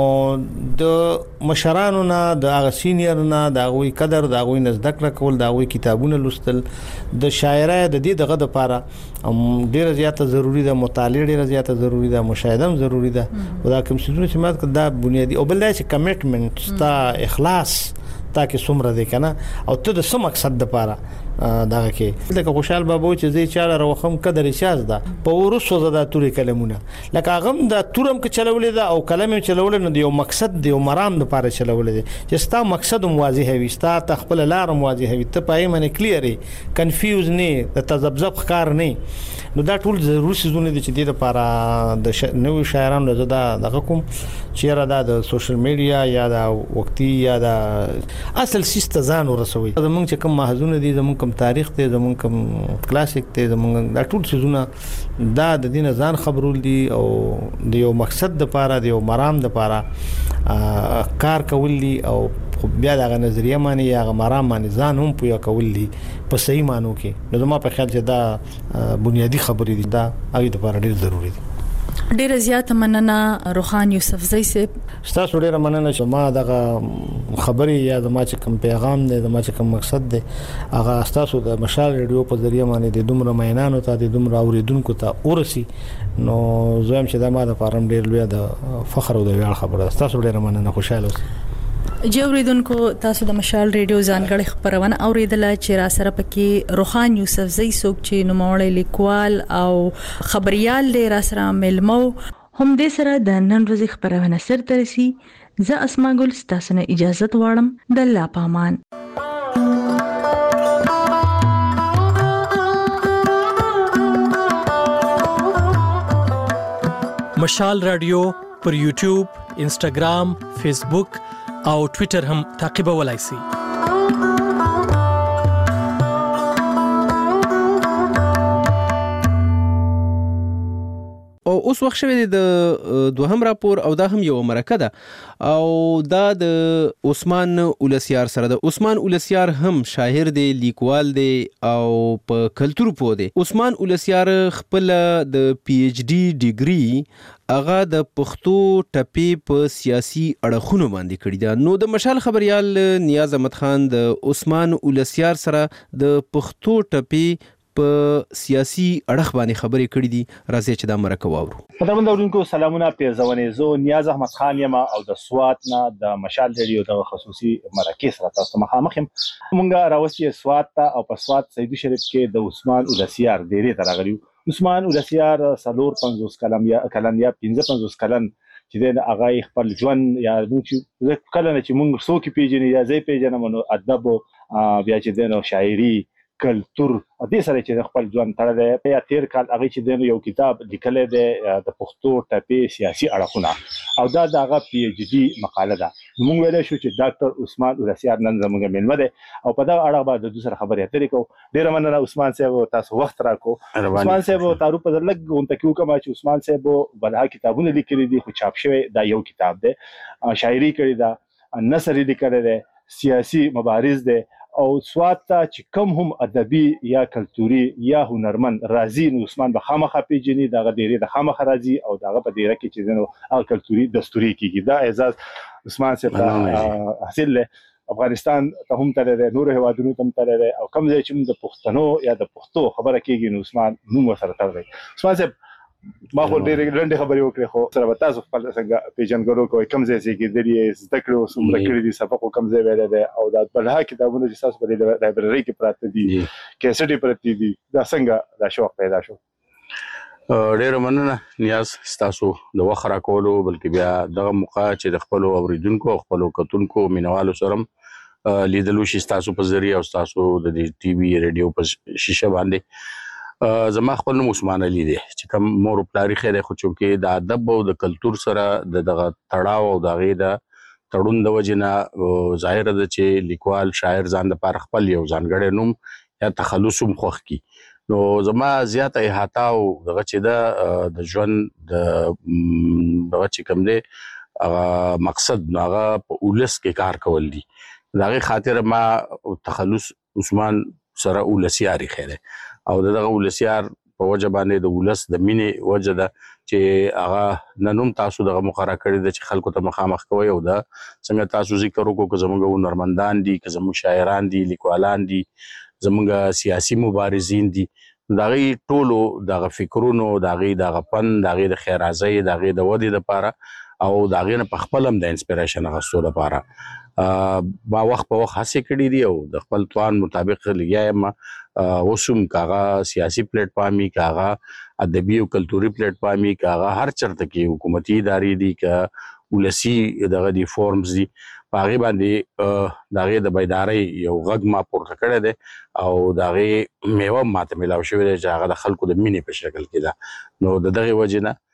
Speaker 4: د مشرانو نه د هغه سینیئر نه دا غوي قدر دا غوي نزدکړه کول دا غوي کتابونه لوستل د شاعرۍ د دې دغه د لپاره ډیره زیاته ضروری ده مطالعه ډیره زیاته ضروری ده مشاهده هم ضروری ده او دا کوم څه چې مات دا بنیادی او بل دا چې کمټمنټ ستا اخلاص تاکي څومره دی کنه او ته د سم مقصد لپاره داغه کې لکه خوشحال بابا چې زی چاله روخم قدر شاز ده په ورسو زدا توري کلمونه لکه هغه د تورم کې چلولې ده او کلمې چلولې نه دی یو مقصد دی او مرام لپاره چلولې دي چې ستا مقصد واضح وي ستا تخپل لار واضح وي ته پای منه کلیئر کنفیوز نه د تذبذب ښکار نه نو دا ټول ضروري شزونه دي چې د لپاره د نوو شاعرانو زدا دغه کوم چیرې دا د سوشل میډیا یا د وقتی یا د اصل سیسته ځان ورسوي زمونږ چې کوم محزونه دي زمونږ کوم تاریخ ته زمونږ کوم کلاسیک ته زمونږ دا ټول شزونه دا د دین ځان خبرول دي او د یو مقصد لپاره د یو مرام لپاره کار کول دي او بیا دا نظریه معنی یا مرام معنی ځان هم پویا کول دي په صحیح معنی کې نو زما په خیال چې دا بنیادی خبرې دي دا هغه لپاره ډیر ضروری دي
Speaker 3: ډیره زیاته مننه روخان یوسفزی صاحب
Speaker 4: تاسو ډیره مننه چې ما دغه خبرې یا د ما چې کوم پیغام دی د ما چې کوم مقصد دی هغه تاسو د مشال ریډیو په ذریعہ باندې د دومره مینانو ته د دومره اوریدونکو ته ورسي نو زم چې د ما د فارم ډیر لوی د فخر او د ویاړ خبره تاسو ډیره مننه خوشاله اوسئ
Speaker 3: جوړیدونکو تاسو د مشال ریډیو ځانګړي خبرونه اوریدله چې را سره پکې روخان یوسفزی څوک چې نوموړی لیکوال او خبريال دی را سره ملمو هم دې سره د نن ورځې خبرونه سر ترسي زه اسما ګل تاسو نه اجازه غواړم د الله پامان
Speaker 7: مشال رادیو پر یوټیوب انسټاګرام فیسبوک او ټوئیټر هم تعقیبولای شئ
Speaker 2: او اوس وخت شوی د دوهم راپور او دا هم یو مرکه ده او دا د عثمان اولسیار سره د عثمان اولسیار هم شاعر دی لیکوال دی او په کلتور پوه دی عثمان اولسیار خپل د پی ایچ ډی ډیګری اغه د پښتو ټپی په سیاسي اړخونو باندې کړی دا نو د مشال خبريال نیاز احمد خان د عثمان اولسیار سره د پښتو ټپی په سیاسي اړخ باندې خبرې کړې دي راځي چې دا مرکه واورو.
Speaker 8: خدمت اورونکو سلامونه پیرزونې زو نیاز احمد خان یم او د سوات نه د مشال ریډیو د خصوصي مرکه سره تاسو مخامخ یم. مونږه راوستي سوات ته او په سوات سیدی شریف کې د عثمان اولسیار ډیرې ترغلیو. عثمان اولسیار 450 کلن یا 55 کلن چې د هغه خپل ژوند یا چې کله چې مونږ څوک پیژنې یا زې پیژنم نو ادب بیا چې د شاعري کلتور دې سره چې خپل ژوند تړلی یا تیر کال هغه چې د یو کتاب لیکلی دی د پښتو ټپی سیاسي اړخونه او دا د هغه پی ایچ ډي مقاله ده. موږ ویلی شو چې ډاکټر عثمان اولسیار نن زموږ میلمه دی او په دغه اړه به د دوی سره خبرې اترې کوو. ډېره مننه عثمان صاحب تاسو وخت راکړو. عثمان صاحب تعارف په لږ غونډه کې وکړم چې عثمان صاحب بلها کتابونه لیکلي دي خو چاپ شوی دا یو کتاب دی شاعري کړې ده نثر لیکلی دی سیاسي مبارز دی او سوات ته چې کوم هم ادبي یا کلتوري یا هنرمند راځي نو عثمان به خامخا پیژني دغه ډیره د خامخا راځي او دغه په ډیره کې چې نو هغه کلتوري دستوري کیږي دا اعزاز عثمان صاحب حاصل له افغانستان ته هم تللی نور هوادونو ته هم تللی او کوم ځای چې د پښتنو یا د پښتو خبره کیږي نو عثمان نوم سره تړلی. عثمان صاحب ما خو ډېرې لنډې خبرې وکړې خو سره به تاسو خپل څنګه پیژنګلو کوئ کوم ځای چې کېدلي زده کړې څومره کړي دي سبق کوم ځای ویلی دی او دا بلها کتابونه چې ستاسو په دې لایبررۍ کې پراته دي کیسټې پرتې دي دا څنګه دا شوق پیدا شو؟
Speaker 9: ډېره مننه نیاز ستاسو د وخت راکولو بلکې بیا دغه موقع چې د خپلو اوریدونکو او خپلو کتونکو مینوالو سره لیدلو شي تاسو په ذریعہ او تاسو د ټي وي ریډیو په شیشه باندې زما خپل نوم عثمان علي دی چې کوم مور پلاری خیره خو چې د ادب او د کلچر سره دغه تړاو او دغه د تړون د وجنه ظاهر ده چې لیکوال شاعر ځان د پر خپل یو ځانګړی نوم یا تخلصم خوښ کی نو زما زیاته احاطه او دغه چې د ژوند دغه چې کوم دی مقصد هغه په اولس کې کار کول دي دغه خاطر ما تخلص عثمان سره اولسیاري خیره او دغه اولسیار په وجه باندې د اولس د مینې وجه ده چې هغه ننوم تاسو دغه مقرره کړی د چې خلکو ته مخامخ کوي او دا څنګه تاسو ذکر وکړو که زموږ نورمندان دي که زموږ شاعران دي لیکوالان دي زموږ سیاسي مبارزین دي دغه ټولو دغه فکرونو دغه فن دغه د خیرازۍ دغه د ودی لپاره او دغه نه په خپل هم د انسپیریشن غوښتلو لپاره با وخت په وخت هڅه کړې دي او د خپل توان مطابق لګیایم اوسم کاغه سیاسي پلیټ فارمي کاغه ادبي او کلتوري پلیټ فارمي کاغه هر چرته کې حکومتي ادارې دي ک ولسی دغه دي فورمز دي پاغي باندې دغه د بیداری یو غږ ما پورته کړی دی او دغه میوه ماته ملاو شوی دی چې هغه د خلکو د مینې په شکل کې ده نو د دغه وجه نه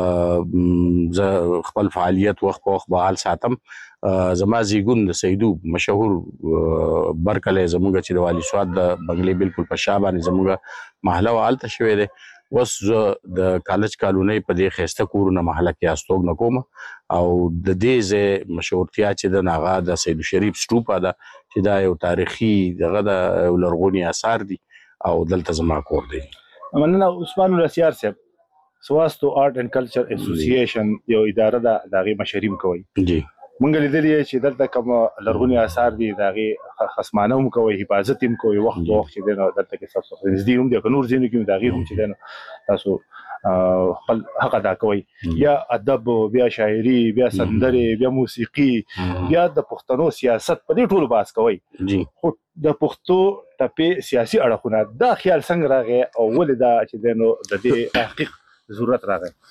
Speaker 9: زه خپل فعالیت وخت په وخت بحال ساتم زما زیګون د سیدو مشهور برکله زموږ چې د والی سواد د بنگلې بالکل په شا باندې زموږ محله والته شوی دی وس د کالج کالونی په دې خسته کورونه محله کې استوګ نکوم او د دې ز مشهورتیا چې د ناغا د سید شریف سټوپا ده چې دا یو تاریخي دغه د لرغونی آثار دي او دلته زما کور دی
Speaker 8: مننه عثمان الاسیار صاحب سواستو آرټ اینڈ کلچر اسوسییشن یو اداره ده دغه مشریم کوي
Speaker 9: جی
Speaker 8: مونږ لیدلې چې دلته کوم لرغونی آثار دي دغه خصمانه هم کوي حفاظت هم کوي وخت په وخت چې دلته کې تاسو نږدې هم د نور ځینو کې دغه هم چې تاسو خپل حق ادا کوي یا ادب بیا شاعري بیا سندره بیا موسیقي بیا د پښتنو سیاست په دې ټولو باس کوي
Speaker 9: جی
Speaker 8: خو د پښتو ټپه سیاسي اړخونه دا خیال څنګه راغی او ولې دا چې د دې تحقیق ضرورت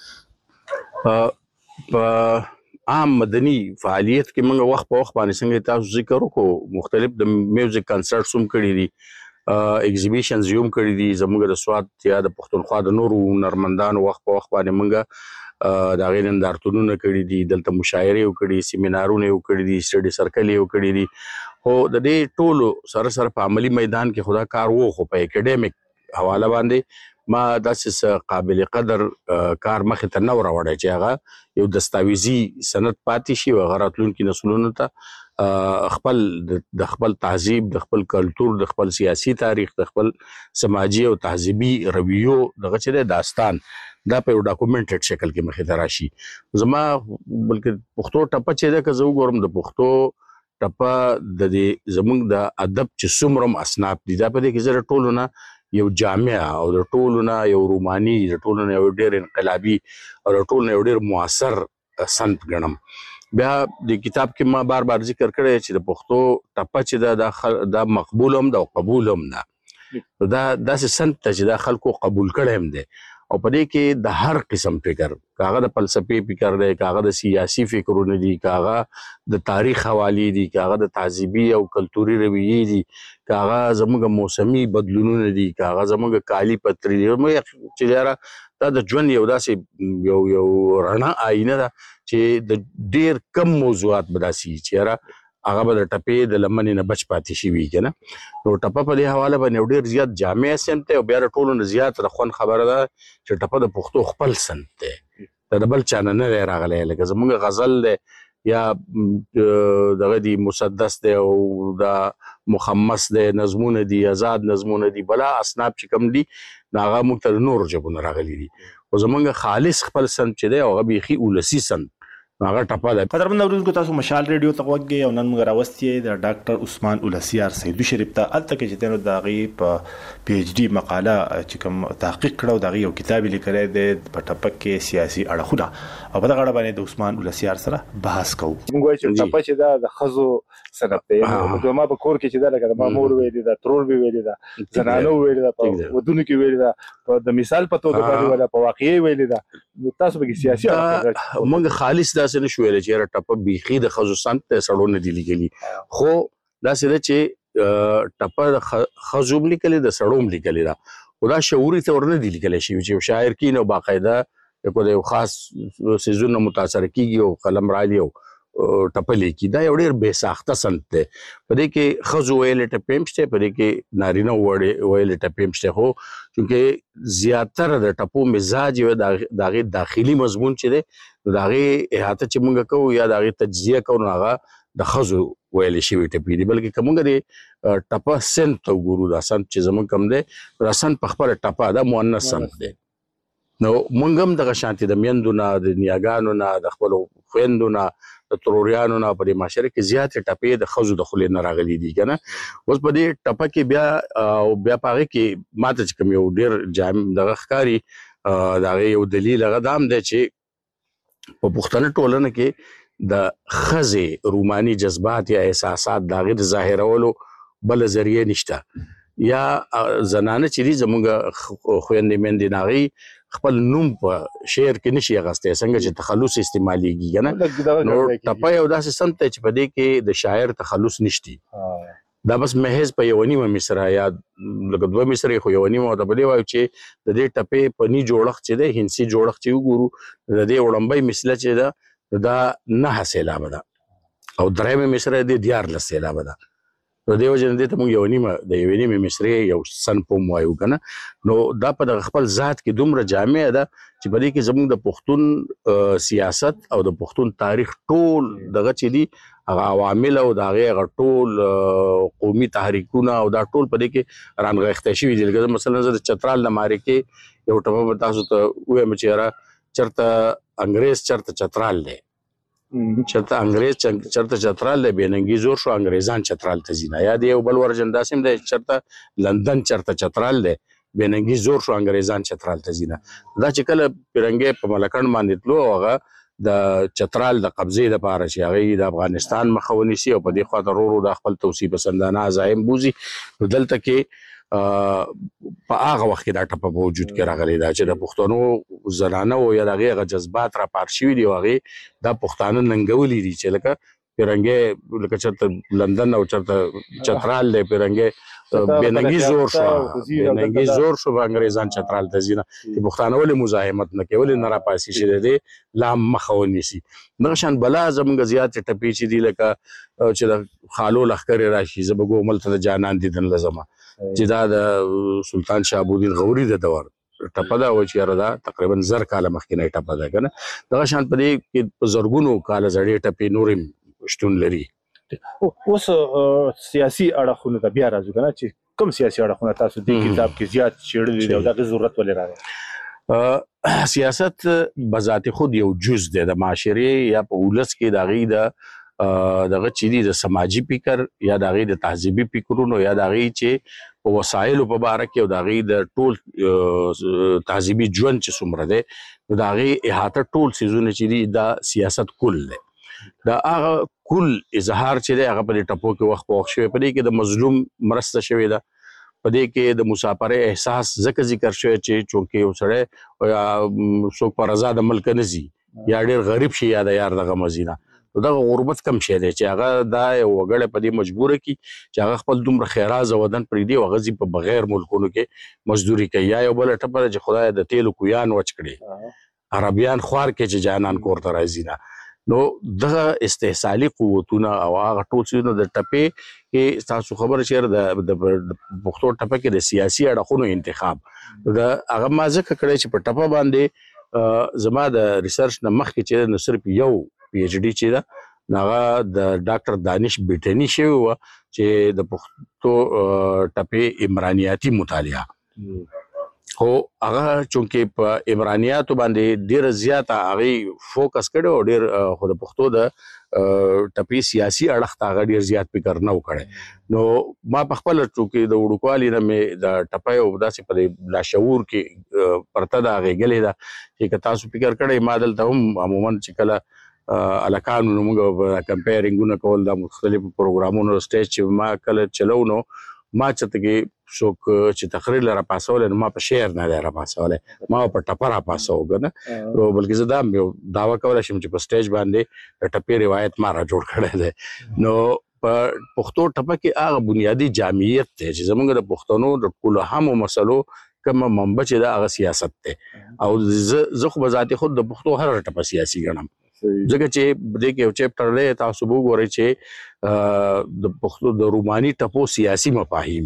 Speaker 8: راغی
Speaker 9: په عام مدني فعالیت کې موږ وخت په وخت باندې څنګه تاسو ذکر وکړو مختلف د میوزیک کنسرټس هم کړی دي ایگزیبیشنز هم کړی دي زموږ د سواد یا د پښتونخوا د نورو نرمندانو وخت په وخت باندې موږ دا غیر نندارتونونه کړی دي دلته مشاعرې وکړي سیمینارونه وکړي دي سټډي سرکل وکړي دي خو د دې ټولو سره سره په عملی میدان کې خدا کار وو خو په اکیډمیک حواله باندې ما داسې قابل قدر کار مخ ته نو راوړی چې هغه یو دستاویزی سند پاتې شي او غراتلونکو نسلونو ته خپل د خپل تهذیب د خپل کلچر د خپل سیاسي تاریخ د خپل سماجی او تهذیبي رویو دغه چې داستان دا په یو ډاکومنټډ شکل کې مخ ته راشي زما بلکې پښتو ټپه چې دا که زه وګورم د پښتو ټپه د زموږ د ادب چې څومره اصناف دي دا په دې کې زره ټولو نه یو جامع او د ټولو نه یو روماني د ټولو نه یو ډېر انقلابي او د ټولو نه یو ډېر موثر سنت ګڼم بیا د کتاب کې ما بار بار ذکر کړی چې د پښتو ټپه چې دا مقبول هم ده او قبول هم ده دا داسې سنت ته چې دا خلکو قبول کړی هم دی او په دې کې د هر قسم فکر کاغه د فلسفي فکر دی کاغه د سیاسي فکرونه دي کاغه د تاریخ حوالی دي کاغه د تهذیبي او کلتوري رویې دي کاغه زموږ موسمي بدلونونه دي کاغه زموږ کالی پتری دي چې لاره دا د ژوند یو داسې یو رڼا آینه ده چې د ډیر کم موضوعات بداسي چې هغه به د ټپې د لمنې نه بچ پاتې شي وي کنه نو ټپه په دې حواله باندې ډیر زیات جامع سنت او بیا ټولو نه زیات رخون خبره ده چې ټپه د پښتو خپل سنت ده د بل چانه نه راغلی لکه زموږ غزل ده یا دغه دی مسدس ده او دا مخمس ده نظمونه دي آزاد نظمونه دي بلا اصناف چې کم دي هغه موږ ته نور جبونه راغلي دي او زموږ خالص خپل سنت چې ده هغه بيخي ولسی سنت هغه ټپه ده
Speaker 8: قدرمن اورونکو تاسو مشال ریډیو ته وګورئ او نن موږ راوستي د ډاکټر عثمان الاسیار سیدو شریف ته الته کې چې دنو داغي په پی ایچ ډی مقاله چې کوم تحقیق کړو داغي یو کتاب لیکلی دی په ټپه کې سیاسي اړخونه او په دغه اړه باندې د عثمان الاسیار سره بحث کوو موږ وایو چې ټپه چې دا د خزو سنت دی نو ما په کور کې چې دا لکه ما مور ویلي دا ترور به ویلي دا زنانو ویلي دا په ودونو کې ویلي دا د مثال په توګه باندې ولا په واقعي ویلي دا تاسو به سیاسي
Speaker 9: موږ خالص داسې نشو ویل چې ټپه بيخي د خزو سنت سړونه دي لګلي خو دا څه چې ټپه خزوم لیکلې د سړوم لیکلې دا خدا شعوري تور نه دی لیکل شي چې شاعر کې نو باقاعده کو د خاص سيزونه متاثر کیږي او قلم را لیو ټپلې کی دا یو ډېر بے ساخته سنت دی په دې کې خزو ویل ټپیم شته په دې کې نارینه ویل ټپیم شته خو چې زیاتره د ټپو مزاج یو دغه داخلي مضمون چې دی دغه احاطه چې موږ کوو یا دغه تجزیه کوو هغه د خزو ویل شي ټپې دي بلکې کومه دی ټپه سنت تو ګورو دا سنت چې زموږ کم دی دا سنت په خپل ټپه دا مؤنث سنت دی نو موږ هم دغه شانتي د میندو نه د نیاګانو نه د خپل خويندو نه د تروريانو نه په معاشره کې زیات ټپې د خزو د خلې نه راغلي دي کنه اوس په دې ټپه کې بیا پاره کې ماته چې کوم یو ډېر جام دغه ښکاری دغه یو دلیل غدام دی چې په پښتنه ټولنه کې د خزې روماني جذبات یا احساسات دغه د ظاهرولو بل ذریعہ نشته یا زنانه چې دي زموږ خويندې مندې ناغي خپل نوم په شعر کې نشي غسته څنګه چې تخلص استعماليږي کنه نو ټپه یو داسې سنت چې په دې کې د شاعر تخلص نشتی دا بس محض په یو نیمه مصرا یا لکه دوه مصرې خو یو نیمه ته بلی وایو چې د دې ټپې په ني جوړښت چې د هندسي جوړښت چې وګورو د دې وړمبۍ مثله چې دا نه سیلاب ده او درېمه مصرې د 14 سیلاب ده نو دیو جن دې ته موږ یو نیمه د یو نیمه مصرې یو سن په وایو کنه نو دا په خپل ذات کې دومره جامع ده چې په دې کې زموږ د پښتون سیاست او د پښتون تاریخ ټول دغه چې دي هغه عوامل او دغه ټول قومي تحریکونه او دا ټول په دې کې رانغښته شوي دي لکه مثلا د چترال د معرکې یو ټپه تاسو ته وایم چې چرته انګريز چرته چترال دی چرته انګريز چرته چترال دی بیننګي زور شو انګريزان چترال ته زینا یا دی بل ورجن داسم دی چرته لندن چرته چترال دی بیننګي زور شو انګريزان چترال ته زینا دا چې کله پیرنګي په ملکند باندې تلو هغه د چترال د قبضې د پاره چې هغه د افغانستان مخاوني سي او په دې خاطر ورو د خپل توصیف پسندانه عزایم بوزي دلته کې په هغه وخت کې دا ټپه په وجود کې راغلی دا چې د پښتنو زنانه او یا دغه جذبات را پار شوي دي هغه دا پښتانه ننګولي دي چې لکه پیرنګي لکه چرته لندن او چرته چترال دی پیرنګي بیننګي زور شو بیننګي زور شو انګريزان چترال ته زینا چې پښتانه ولې مزاحمت نه کوي ولې نه را پاسي شي دي لام مخونی سي نغشان بلا زموږ زیات ټپې چې دي لکه چې د خالو لخر راشي زبګو ملته د جانان دي دن لزما چې دا د سلطان شهابالدین غوري د دور ټپه دا و چې را دا تقریبا زر کاله مخکې نه ټپه ده کنه دغه شان په دې کې زرګونو کاله زړې ټپې نورم شتون لري
Speaker 8: اوس سیاسي اړخونه ته بیا راځو کنه چې کوم سیاسي اړخونه تاسو د کتاب کې زیات چیرې دي او دغه ضرورت ولې راغی
Speaker 9: سیاست بذات خود یو جز دی د معاشري یا په ولس کې دغه دغه چې دي د سماجی فکر یا دغه د تهذیبي فکرونو یا دغه چې په وسایلو په باره کې او دغه د ټول تهذیبي ژوند چې څومره دی نو دغه احاطه ټول سيزونه چې دي د سیاست کل دی دا هغه کل اظهار چې دی هغه په ټپو کې وخت په وخت شوی په دې کې د مظلوم مرسته شوی ده په دې کې د مسافر احساس ذکر شوی چې چونکه یو سره څوک پر آزاد ملک نه زی یا ډېر غریب شي یا د یار دغه مزینه دغه غربت کم شي دی چې هغه دا یو وګړی په دې مجبوره کی چې هغه خپل دومره خیراز ودن پرې دی او غزي په بغیر ملکونو کې مزدوري کوي یا یو بل ټپه چې خدای د تیلو کویان وچ کړي عربیان خوار کې چې جانان کور ته راځي نه نو دغه استحصالي قوتونه او هغه ټول څه د ټپې کې تاسو خبر شئ د پښتو ټپه کې د سیاسي اړخونو انتخاب دا هغه ما ځکه کړی چې په ټپه باندې زما د ریسرچ نه مخکې چې نو صرف یو پی ایچ ډی چې دا هغه د ډاکټر دانش بیٹنی شوی و چې د پښتو ټپې عمرانیاتي مطالعه خو هغه چونکه په عمرانیاتو باندې ډیر زیاته هغه فوکس کړو او ډیر خو د پښتو د ټپې سیاسي اړخ ته هغه ډیر زیات فکر نه وکړي نو ما په خپل چونکه د وړوکوالي نه مې د ټپې او داسې په لاشعور کې پرته دا غېګلې ده چې تاسو فکر کړئ ما دلته هم عموما چې کله الکانو موږ کمپیرینګونه کول د مختلفو پروګرامونو سټیج چې ما کله چلو نو ما چته کې څوک چې تقریر لره پاسول نو ما په شعر نه لره پاسول ما په ټپره پاسو غنه نو بلکې زه دا داوا کولای شم چې په سټیج باندې ټپې روایت ما را جوړ کړی دی نو په پښتو ټپه کې هغه بنیادی جامعیت دی چې زمونږ د پښتنو د ټولو همو مسلو کومه منبع چې د هغه سیاست دی او زه خو بذات خود د پښتو هر ټپه سیاسي ګڼم ځکه چې د کې یو چپټر لري تاسو وګورئ چې د پښتو د روماني ټپو سیاسي مفاهیم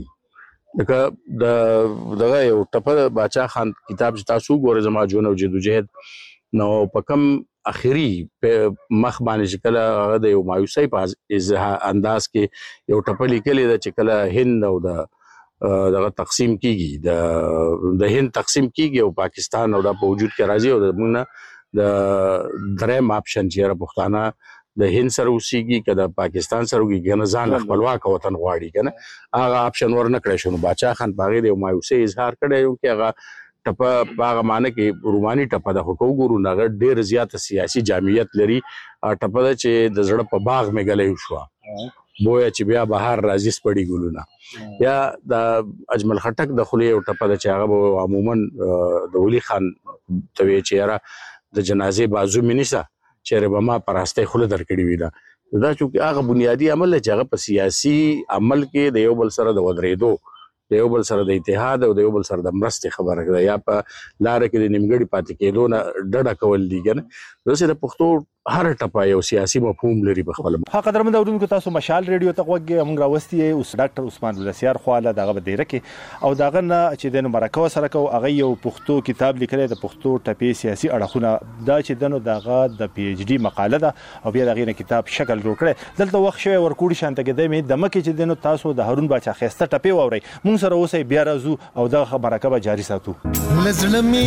Speaker 9: دغه یو ټپه باچا خان کتاب چې تاسو وګورئ زما جون او جدوجہد نو په کم اخیری مخ باندې چې کله هغه د یو مایوسۍ په انداز کې یو ټپه لیکلې ده چې کله هند او دغه تقسیم کیږي د هند تقسیم کیږي او پاکستان او د وجود کې راځي او د موږ د دریم اپشن چې پښتانه د هند سره اوسېږي که د پاکستان سره وږي کنه ځان خپلواک وطن غواړي کنه هغه اپشن ورنه کړی شو. باچا خان په هغې د یو مایوسۍ اظهار کړی یو چې هغه ټپه په هغه معنی کې روماني ټپه ده خو که وګورو نو هغه ډېر زیاته سیاسي جامعیت لري. ټپه ده چې د زړه په باغ مې ګلی شوه بویا چې بیا بهار راځي سپړي ګلونه یا د اجمل خټک د خولې یو ټپه ده چې هغه به عموما د ولي خان ته وایي چې یاره د جنازې بازو مې نیسه چیرې به ما په راستۍ خوله درکړې وي ده دا چونکې هغه بنیادي عمل دی چې هغه په سیاسي عمل کې د یو بل سره د ودرېدو د یو بل سره د اتحاد او د یو بل سره د مرستې خبره ده یا په لاره کې د نیمګړي پاتې کېدو نه ډډه کول دي کنه. داسې د پښتو هر ټپه یو سیاسي مفهوم لري په خپل.
Speaker 8: ها قدرمن اورونکو تاسو مشال ریډیو ته غوږ موږ راوستي اوس ډاکټر عثمان ولسیار خواله دغه بدیره کې او دغه نه چې د مرکه سره کو هغه یو پښتو کتاب لیکلی د پښتو ټپې سیاسي اړخونه دا چې دنو دغه د پی ایچ ډي مقاله ده او بیا دغه کتاب شکل جوړ کړي دلته وخت شوی ورکوړي شانته کې د می د مکه چې دنو تاسو د هارون باچا خسته ټپې ووري موږ سره اوسې بیا راځو او دغه مرکه جاری ساتو.
Speaker 10: لزلم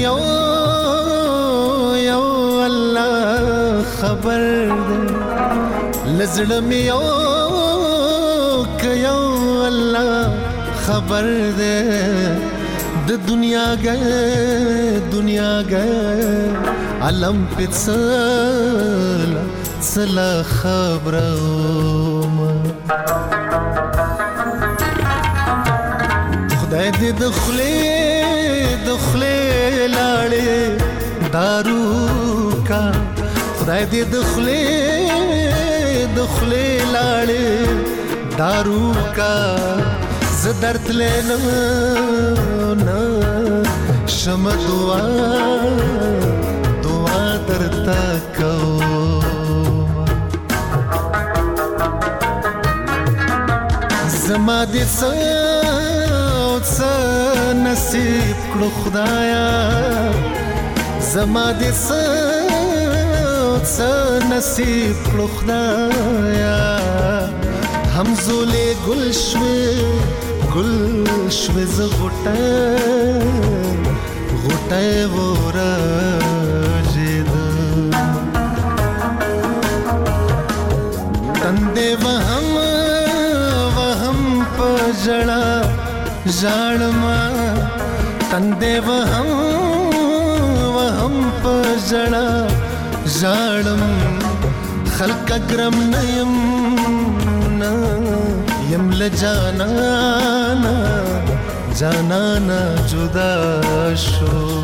Speaker 10: یو الله خبر دے لزلم یو الله خبر دے د دنیا گئے علم پڅلا خبر خدای دې دخلې لاړې دارو کا خدای دې دخلې لاړې دارو کا زدرت لینا شم دعا درتا کو زما دې نصیب کړو خدایا زما دې نصیب کړو خدایا همزولې ګل شوې ز غټه ورجید تندې وهم پجړه ژړما تندې وهم پجړه ژړم خلق ګرم نیم جانانا جدا شوم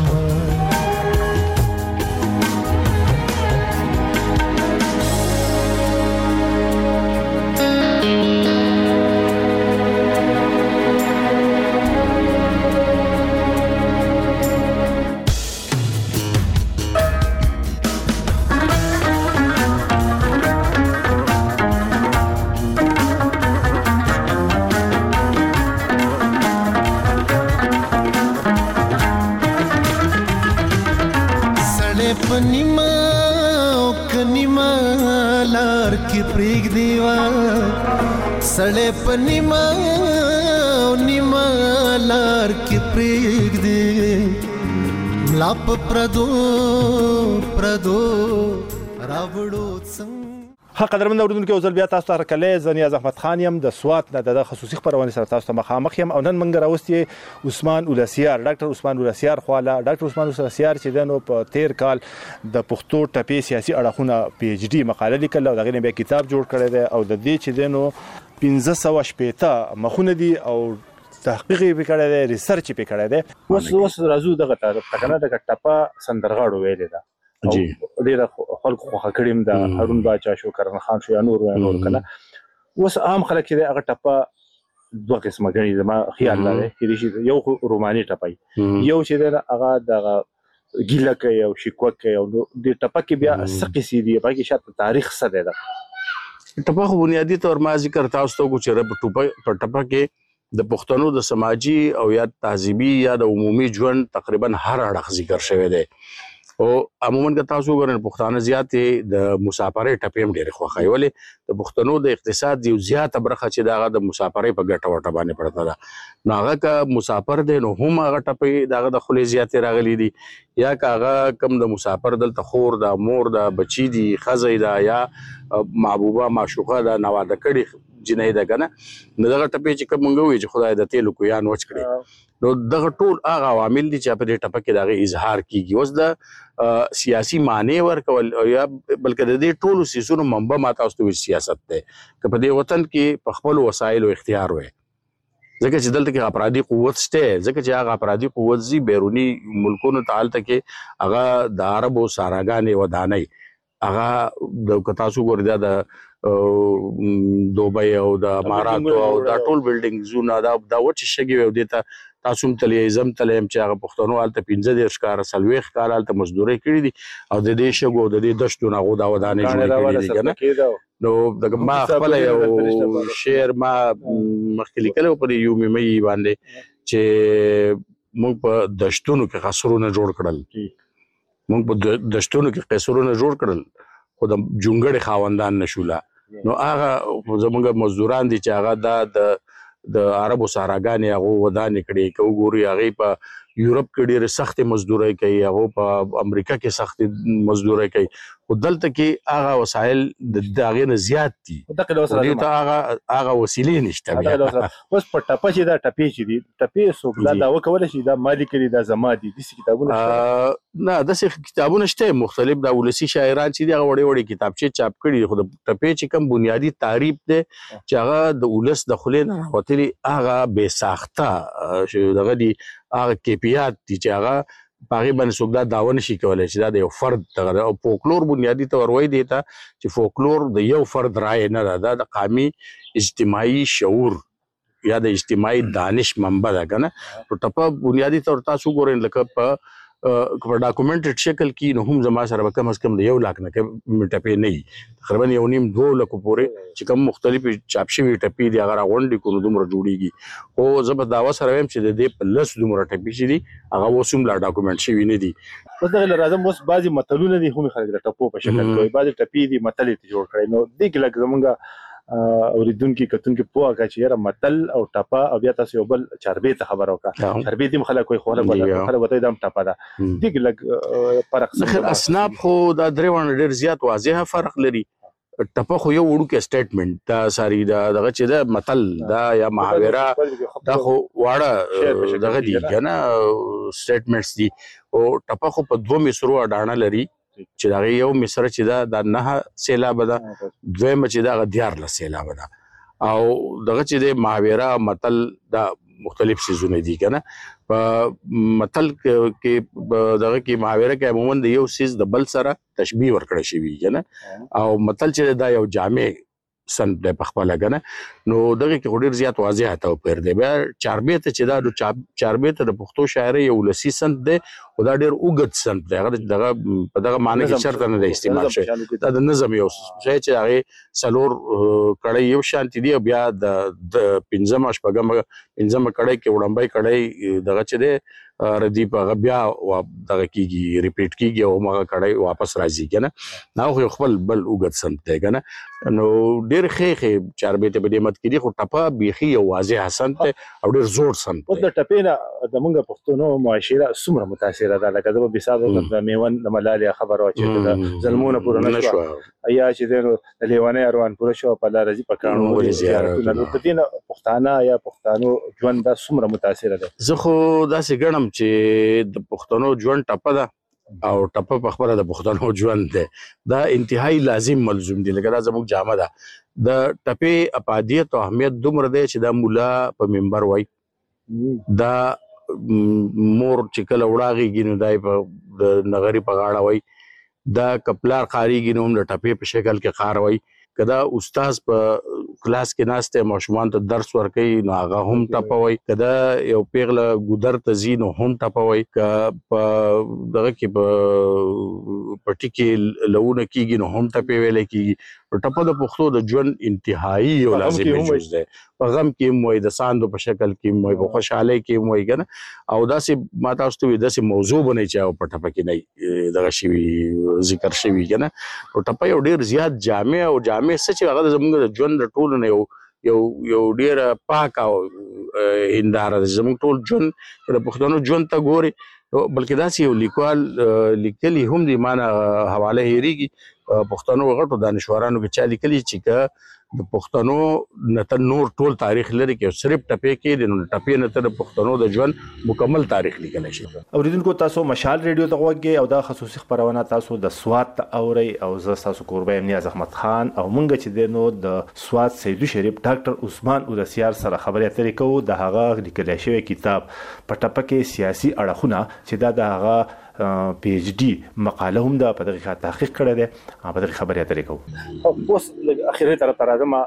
Speaker 10: سړې په نیمه لار کې پرېږدې ملا په پردو راوړو
Speaker 8: ها قدرمن اوردونکو او ځل بیا تاسو ته هرکلی زه نیاز احمد خان یم د سوات نه د خصوصي خپرونې سره تاسو ته مخامخ یم او نن موږ راوستي عثمان ولسیار ډاکټر عثمان ولسیار خواله ډاکټر عثمان ولسیار چې د نو په 13 کال د پښتو ټپې سیاسي اړخونه پی ایچ ډي مقاله لیکل او دغه نه بیا کتاب جوړ کړی دی او د دې چې د نو 1580 مخونه دي او تحقیق یې کړی دی ریسرچ یې کړی دی اوس راځو دغه تکنه د ټپه سندرغاړو ویلې ده ډېر خلکو خو کړیم د هارون باچا شو کرن خان شو یا نور کنه اوس عام خلک چې هغه ټپه دوه قسمه غني زما خیال لري چې یو روماني ټپای یو چې هغه د ګیله کوي او شکوه کوي او د ټپه کې بیا سقي سي دي په کې شاته تاریخ څه دی
Speaker 9: ټپه خو بنیادی طور ما ذکر تاسو ته کو چې په ټپه کې د پښتنو د سماجی او یا تهذیبي یا د عمومي ژوند تقریبا هر اړخ ذکر شوی دی او عموما که تاسو وګورئ پښتانه زیاتې د مسافرۍ ټپې هم ډېرې خوښوي ولې د پښتنو د اقتصاد یو زیاته برخه چې د هغه د مسافرۍ په ګټه وټه باندې پرته ده نو هغه که مسافر دی نو هم هغه ټپې د هغه د خولې زیاتې راغلي دي یا که هغه کم د مسافر دلته خور ده مور ده بچي دي ښځی ده یا محبوبه معشوقه ده نواده کړي جنۍ ده که نه نو دغه ټپې چې کوم موږ وایو چې خدای د تیلو کویان وچ کړي نو دغه ټول هغه عوامل دي چې په دې ټپه کې د هغې اظهار کیږي اوس د سیاسي معنی ورکول یا بلکې د دې ټولو سیسونو منبع ما تاسو ته سیاست دی که په دې وطن کې په خپلو وسایلو اختیار وی ځکه چې دلته کې افرادي قوت شته ځکه چې هغه افرادي قوت زی بیروني ملکونو ته هلته کې هغه د عربو ساراګانې ودانۍ هغه د که تاسو ګورئ دا د دوبۍ او د اماراتو او دا ټول بلډینګزونه دا وچې شګې وي او دې ته تاسو هم تللی زه هم تللی یم چې هغه پښتنو هلته 15 کاله 40 کاله هلته مزدورۍ کړي دي او د دې شګو او د دې دشتو نه هغو دا ودانۍ جوړې کړي دي که نه نو ما خپله یو شعر ما مخکې لیکلی و په دې یومیمۍ باندې چې موږ په دشتونو کې قصرونه جوړ کړل موږ په دشتونو کې قصرونه جوړ کړل خو د جونګړې خاوندان نشوله نو هغه زموږ مزدوران دي چې هغه دا د عربو ساراګانې هغو ودانې کړي که وګورئ هغې په یورپ کې ډېرې سختې مزدورۍ کوي هغو په امریکا کې سختې مزدورۍ کوي خو دلته کې هغه وسایل د هغې نه زیات دي دې ته هغه وسیلې نشته
Speaker 8: اوس په ټپه چې دا ټپې چې دي ټپې څوک دا دعوه کولی شي دا ما لیکلي دا زما دي داسې کتابونه
Speaker 9: نه داسې کتابونه شته مختلف دا ولسي شاعران چې دي هغه وړې وړې کتابچې چاپ کړي دي خو د ټپې چې کوم بنیادي تعریف دی چې هغه د ولس د خولې نه راوتلي هغه بې ساخته دغه دي هغه کیفیات دي چې هغه په هغې باندې څوک دا دعوه نشي کولی چې دا د یو فرد دغه او فوکلور بنیادي طور وایي دې ته چې فوکلور د یو فرد رایې نه ده دا د قامي اجتماعي شعور یا د اجتماعي دانش منبع ده که نه په ټپه بنیادي طور تاسو وګورئ لکه په ډاکومنټډ شکل کې نو هم زما سره به کم از کم د 1 لاک نه ټپې نه وي تقریبا 1.5-2 لکو پورې چې کوم مختلفې چاپ شوي ټپې دي هغه راغونډې کړو دومره جوړېږي خو زه به دعوه سره وایم چې د دې په 10 دومره ټپې چې دي هغه اوس هم لا ډاکومنټ شوي نه دي
Speaker 8: اوس دغه له راځم اوس بعضې متلونه دي هم خلک د ټپو په شکل کوي بعضې ټپې دي متل یې جوړ کړی نو دې کې لږ زمونږ اوریدونکي کتونکي پوهه کړه چې یاره متل او ټپه او بیا تاسو یو بل چاربې ته خبره وکړه چاربې دې هم خلک وایي خو خلک ورته دا هم ټپه ده دې کې لږ فرق
Speaker 9: څه اسناب خو دا درې واړه ډېر زیات واضحه فرق لري ټپه خو یو وړوکی سټیټمنټ دا ساري دغه چې ده متل دا یا محاوره دا خو واړه دغه دي که نه سټیټمنټس دي او ټپه خو په 2 مصرو اډانه لري چې د هغې یو مصره چې ده دا 9 سېلابه ده دویمه چې ده هغه 14 سېلابه ده او دغه چې دی محاوره متل دا مختلف سیزونه دي که نه په متل کې دغه کې محاوره کې عموما د یو سیز د بل سره تشبیه ورکړی شوي که نه او متل چې دا یو جامع سند دی په خپله که نه نو دغې کې خو ډېر زیات واضحه توپیر دی بیا چاربې ته چې دا چاربې ته د پښتو شاعرۍ یو ولسي سند دی خو دا ډېر اوږد سند دی هغه دغه په دغه معنی کې چېرته نه دی استعمال شوی دا د نظم یو شی چې هغې 4 کړۍ یو شانتي دي او بیا د 5مه 6مه کړۍ کې وړومبی کړۍ دغه چې دی ردیف هغه بیا دغه کېږي ریپیټ کېږي او همغه کړۍ واپس راځي که نه هغه خو یو خپل بل اوږد سند دی که نه نو ډېر ښې چاربې ته په دې مت کې دي خو ټپه بیخي یو واضحه سند دی او ډېر زوړ سند دی
Speaker 8: اوس د ټپې نه زمونږ پښتنو معاشره څومره متاثره ده لکه زه به مثال وکړم د میوند د ملالې خبره وه چې د ظلمونه پوره نه شوه یا چې دی نو د لیونۍ اروان پوره شوه په لاره ځي په کاڼو زیارتونه د دې نه پښتانه یا پښتانو ژوند دا څومره متاثره ده
Speaker 9: زه خو داسې ګڼم چې د پښتنو ژوند ټپه ده او ټپه په خپله د پښتنو ژوند دی دا انتهایی لازم ملزوم دی لکه دا زموږ جامه ده د ټپې افادیت او اهمیت دومره دی چې دا مولا په منبر وایي دا مور چې کله وړاغېږي نو دا یې په د نغري په غاړه وایي دا که پلار قاریږي نو هم د ټپې په شکل کې قار وایي کدا استاد په کلاس کې ناشته ماشومان ته درس ورکوي نو هغه هم ټپوي کدا یو پیغله ګودر ته زینو هم ټپوي ک په دغه کې په پټی کې لونه کیږي نو هم ټپې ویل کیږي ټپه د پښتو د ژوند انتهایی یو لازمي جز ده په غم کې موي د ساندو په شکل کې موي په خوشاله کې موي کنه او داسې ما تاسو ته داسې موضوع بنئ چې او په ټپه کې نه دغه شی ذکر شوی کنه او ټپه یو ډیر زیات جامع او جامع څه چې هغه زموږ د ژوند د ټولو نه یو ډیر پاک او هنداره زموږ ټول ژوند د پښتنو ژوند ته ګوري بلکې داسې یو لیکوال لیکلي هم دی معنی حواله هېریږي پښتنو غټو دانشورانو کې چا لیکلي چې د پښتنو نته نور ټول تاریخ لري کې صرف ټپې کې د ټپې نته د پښتنو د ژوند مکمل تاریخ لیکل شي.
Speaker 8: اوریدونکو تاسو مشال ریډیو ته غوږی او دا خصوصي خبرونه تاسو د سوات اوري او زه تاسو قربان نیاز احمد خان او مونږ چې دینو د سوات سیدو شریف ډاکټر عثمان اودسیار سره خبرې اترې کوو د هغه لیکل شوی کتاب په ټپه کې سیاسي اړخونه چې دا د هغه پی ایچ डी مقاله هم دا په دغه تحقیق کړی دی په دغه خبرې اترې کوو. اوس اخیری طرف ته راځم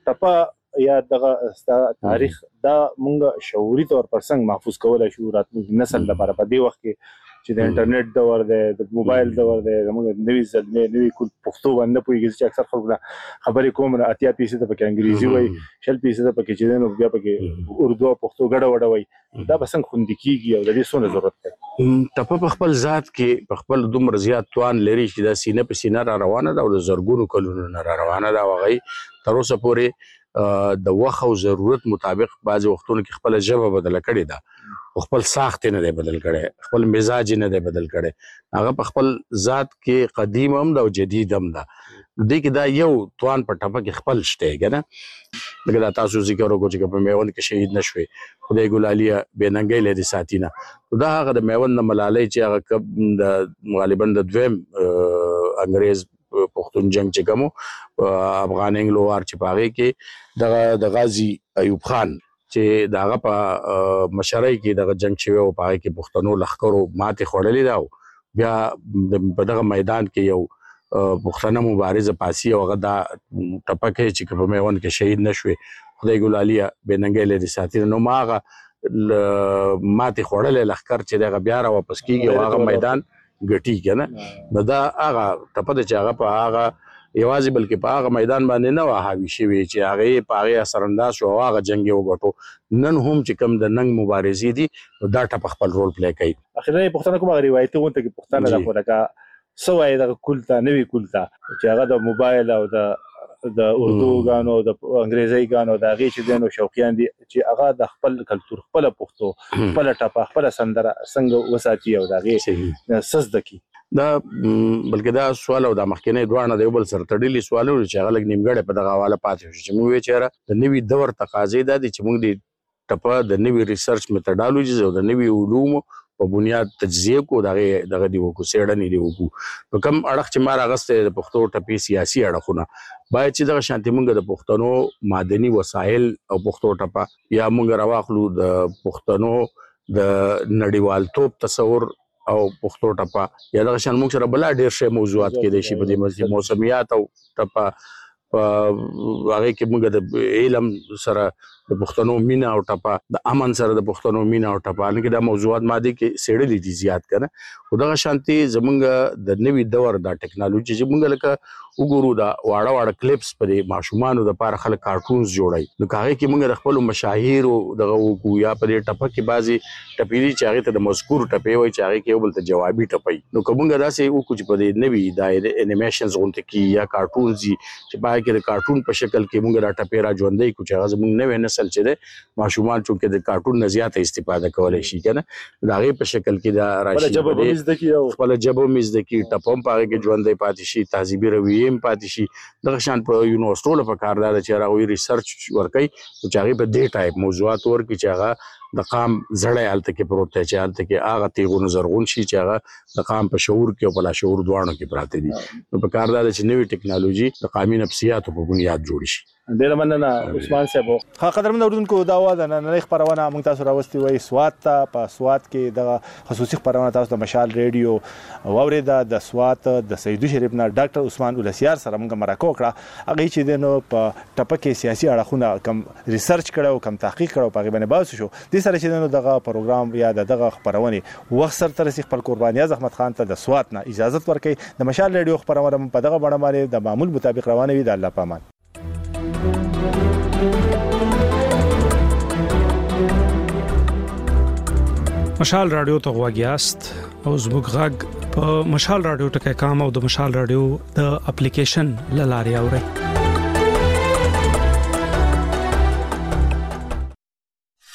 Speaker 8: ټپه یا دغه تاریخ دا مونږ شعوري تور پر څنګه محفوظ کولای شو راتلونکي نسل لپاره په دې وخت کې چې د انټرنیټ دور دی د موبایل دور دی زموږ نوې زلمې نوې کول پښتو باندې پوهیږي چې اکثر خلک خبرې کوم نه 80% ته پکې انګریزي وایي 60% ته پکې چې نو بیا پکې اردو او پښتو ګډه وډه وایي دا به څنګه خوندي کیږي او د دې څونه ضرورت دی.
Speaker 9: ټپه په خپل ذات کې په خپل دومره زیات توان لري چې دا سینه په سینه را روانه ده او د زرګونو کلونو نه را روانه ده او هغه تر اوسه پورې د وخت او ضرورت مطابق بعض وختونو کې خپل ژبه بدل کړي ده خپل ساخت نه دی بدل کړي خپل مزاج نه دی بدل کړي هغه په خپل ذات کې قدیم هم ده او جدید هم ده دې کې دا یو توان په ټپه کې خپل شته کنه لکه دا تاسو ذکر وکړو چې په میوند کې شهید نشوي خدای ګلالیا بیننګي لري ساتینه دا هغه د میوند نه ملالۍ چې هغه د غالبا د دویم انګريز پښتون جنگ چې کوم افغان انګلو وار چې پاره کې د غازی ایوب خان چې داغه په مشرۍ کې دغه جنگ شوی او پاره کې پښتنو لخرو ماته خړلې دا بیا په دغه میدان کې یو پښتنه مبارزه پاسي او هغه دا ټپکه چې په میوند کې شهید نشوي خدای ګلالیا بیننګي لري ساتي نو ماغه ماته خړلې لخر چې دغه بیا را واپس کیږي او هغه میدان ګټي کنه دا هغه ټپه چې هغه په هغه یوازې بلکې په هغه میدان باندې نه وهاوي شوی چې هغه په هغه اثرانداز شو هغه جنگ یو غټو نن هم چې کم د ننګ مبارزې دي دا ټپه خپل رول پلی کوي.
Speaker 8: اخیرا پښتنه کومه روایت وونته کې پښتنه د پورګه سوای د کولتا نوی کولتا چې هغه د موبایل او د اردو غانو د انګریزي غانو د غي چې دنو شوقیان دي چې هغه د خپل کلچر خپل پښتو خپل ټپه خپل سندره څنګه وساتي او د غي سزدکی
Speaker 9: دا بلکې دا سوال او د مخکنه دوه د یو بل سره تړلي سوالونه چې هغه لګ نیمګړې په دغه حواله پاتې شو چې موږ چیرې د نوي دور تقاضې د چې موږ د ټپه د نوي ریسرچ میتھډالوجیز او د نوي علوم په بنیاد تجزیه کو دغه دی وکړو سیړنې دی وکړو نو کوم اړخ چې ما راغسته د پښتو ټپې سیاسي اړخونه باید چې دغه شانتي موږ د پښتنو معدني وسایل او پښتو ټپه یا موږ راواخلو د پښتنو د نړیوالتوب تصور او پښتو ټپه یا دغه شان موږ سره بل ډېر شی موضوعات کې دي شي په دې موسمیات او ټپه هغه کې موږ د علم سره د پښتنو مینا او ټپه د امن سره د پښتنو مینا او ټپه لکه دا موضوعات ماده کې سېړلې دي زیات کنه خدغه شانتي زمونږ د نوي دور د ټکنالوژي چې موږ لکه وګورو دا واړه کلیپس په ماشومانو د لپاره خلک کارټونز جوړي نو هغه کې موږ د خپل مشاهیر او دغه وګو یا په ټپه کې بازي ټپېری چې هغه ته د مذکور ټپې وای چې هغه کې یو بل ته جوابي ټپې نو کومه داسې وګو چې په نوي د انیمیشنز غونډه کې یا کارټونز چې باید کې د کارټون په شکل کې موږ را ټپې را ژوندۍ کو چې هغه زموږ نوې نسل چې ده ماشومان چې د کارټون نه زیاته استفاده کولای شي کنه دا غي په شکل کې دا راشي خپل جبو مزد کې ټپوم پاره کې ژوندۍ پاتې شي تهذیبي رویه پاتې شي دغه شان په یونیورسيټو په کار دا چې راوي ریسرچ ورکي چې هغه په دې ټایپ موضوعات ورکي چې هغه د قام زړې حالت کې پروت دی چې حالت کې هغه تیغونه زرغون شي چې هغه د قام په شعور کې او په لاشعور دواړو کې پراته دي. نو په کار دا چې نوې ټکنالوژي د قامي نفسیاتو په بنیاد جوړ شي.
Speaker 8: ډیر مننه عثمان صاحب.
Speaker 11: ها قدرمن اوردونکو دا و د نن خبرونه موږ تاسو راوستي وای سوات ته په سوات کې د خصوصي خبرونه تاسو د مشال ریډیو واوریدا د سوات د سیدو شریف نه ډاکټر عثمان ولسیار سره موږ مرکه وکړه. هغه چې دنو په ټپه کې سیاسي اړخونه کم ریسرچ کړو کم تحقیق کړو په غیبه باندې شو د سره چې دنو دغه پروګرام یا دغه خبرونه وخت سره تر خپل قرباني زحمت خان ته د سوات نه اجازه ورکړي. د مشال ریډیو خبرونه په دغه بڼه باندې د معمول مطابق روانه وي. د الله پامان.
Speaker 12: مشال رادیو ته غواګیاست او زموږ غږ په مشال رادیو ټکی کام او د مشال رادیو د اپلیکیشن لاري اوري.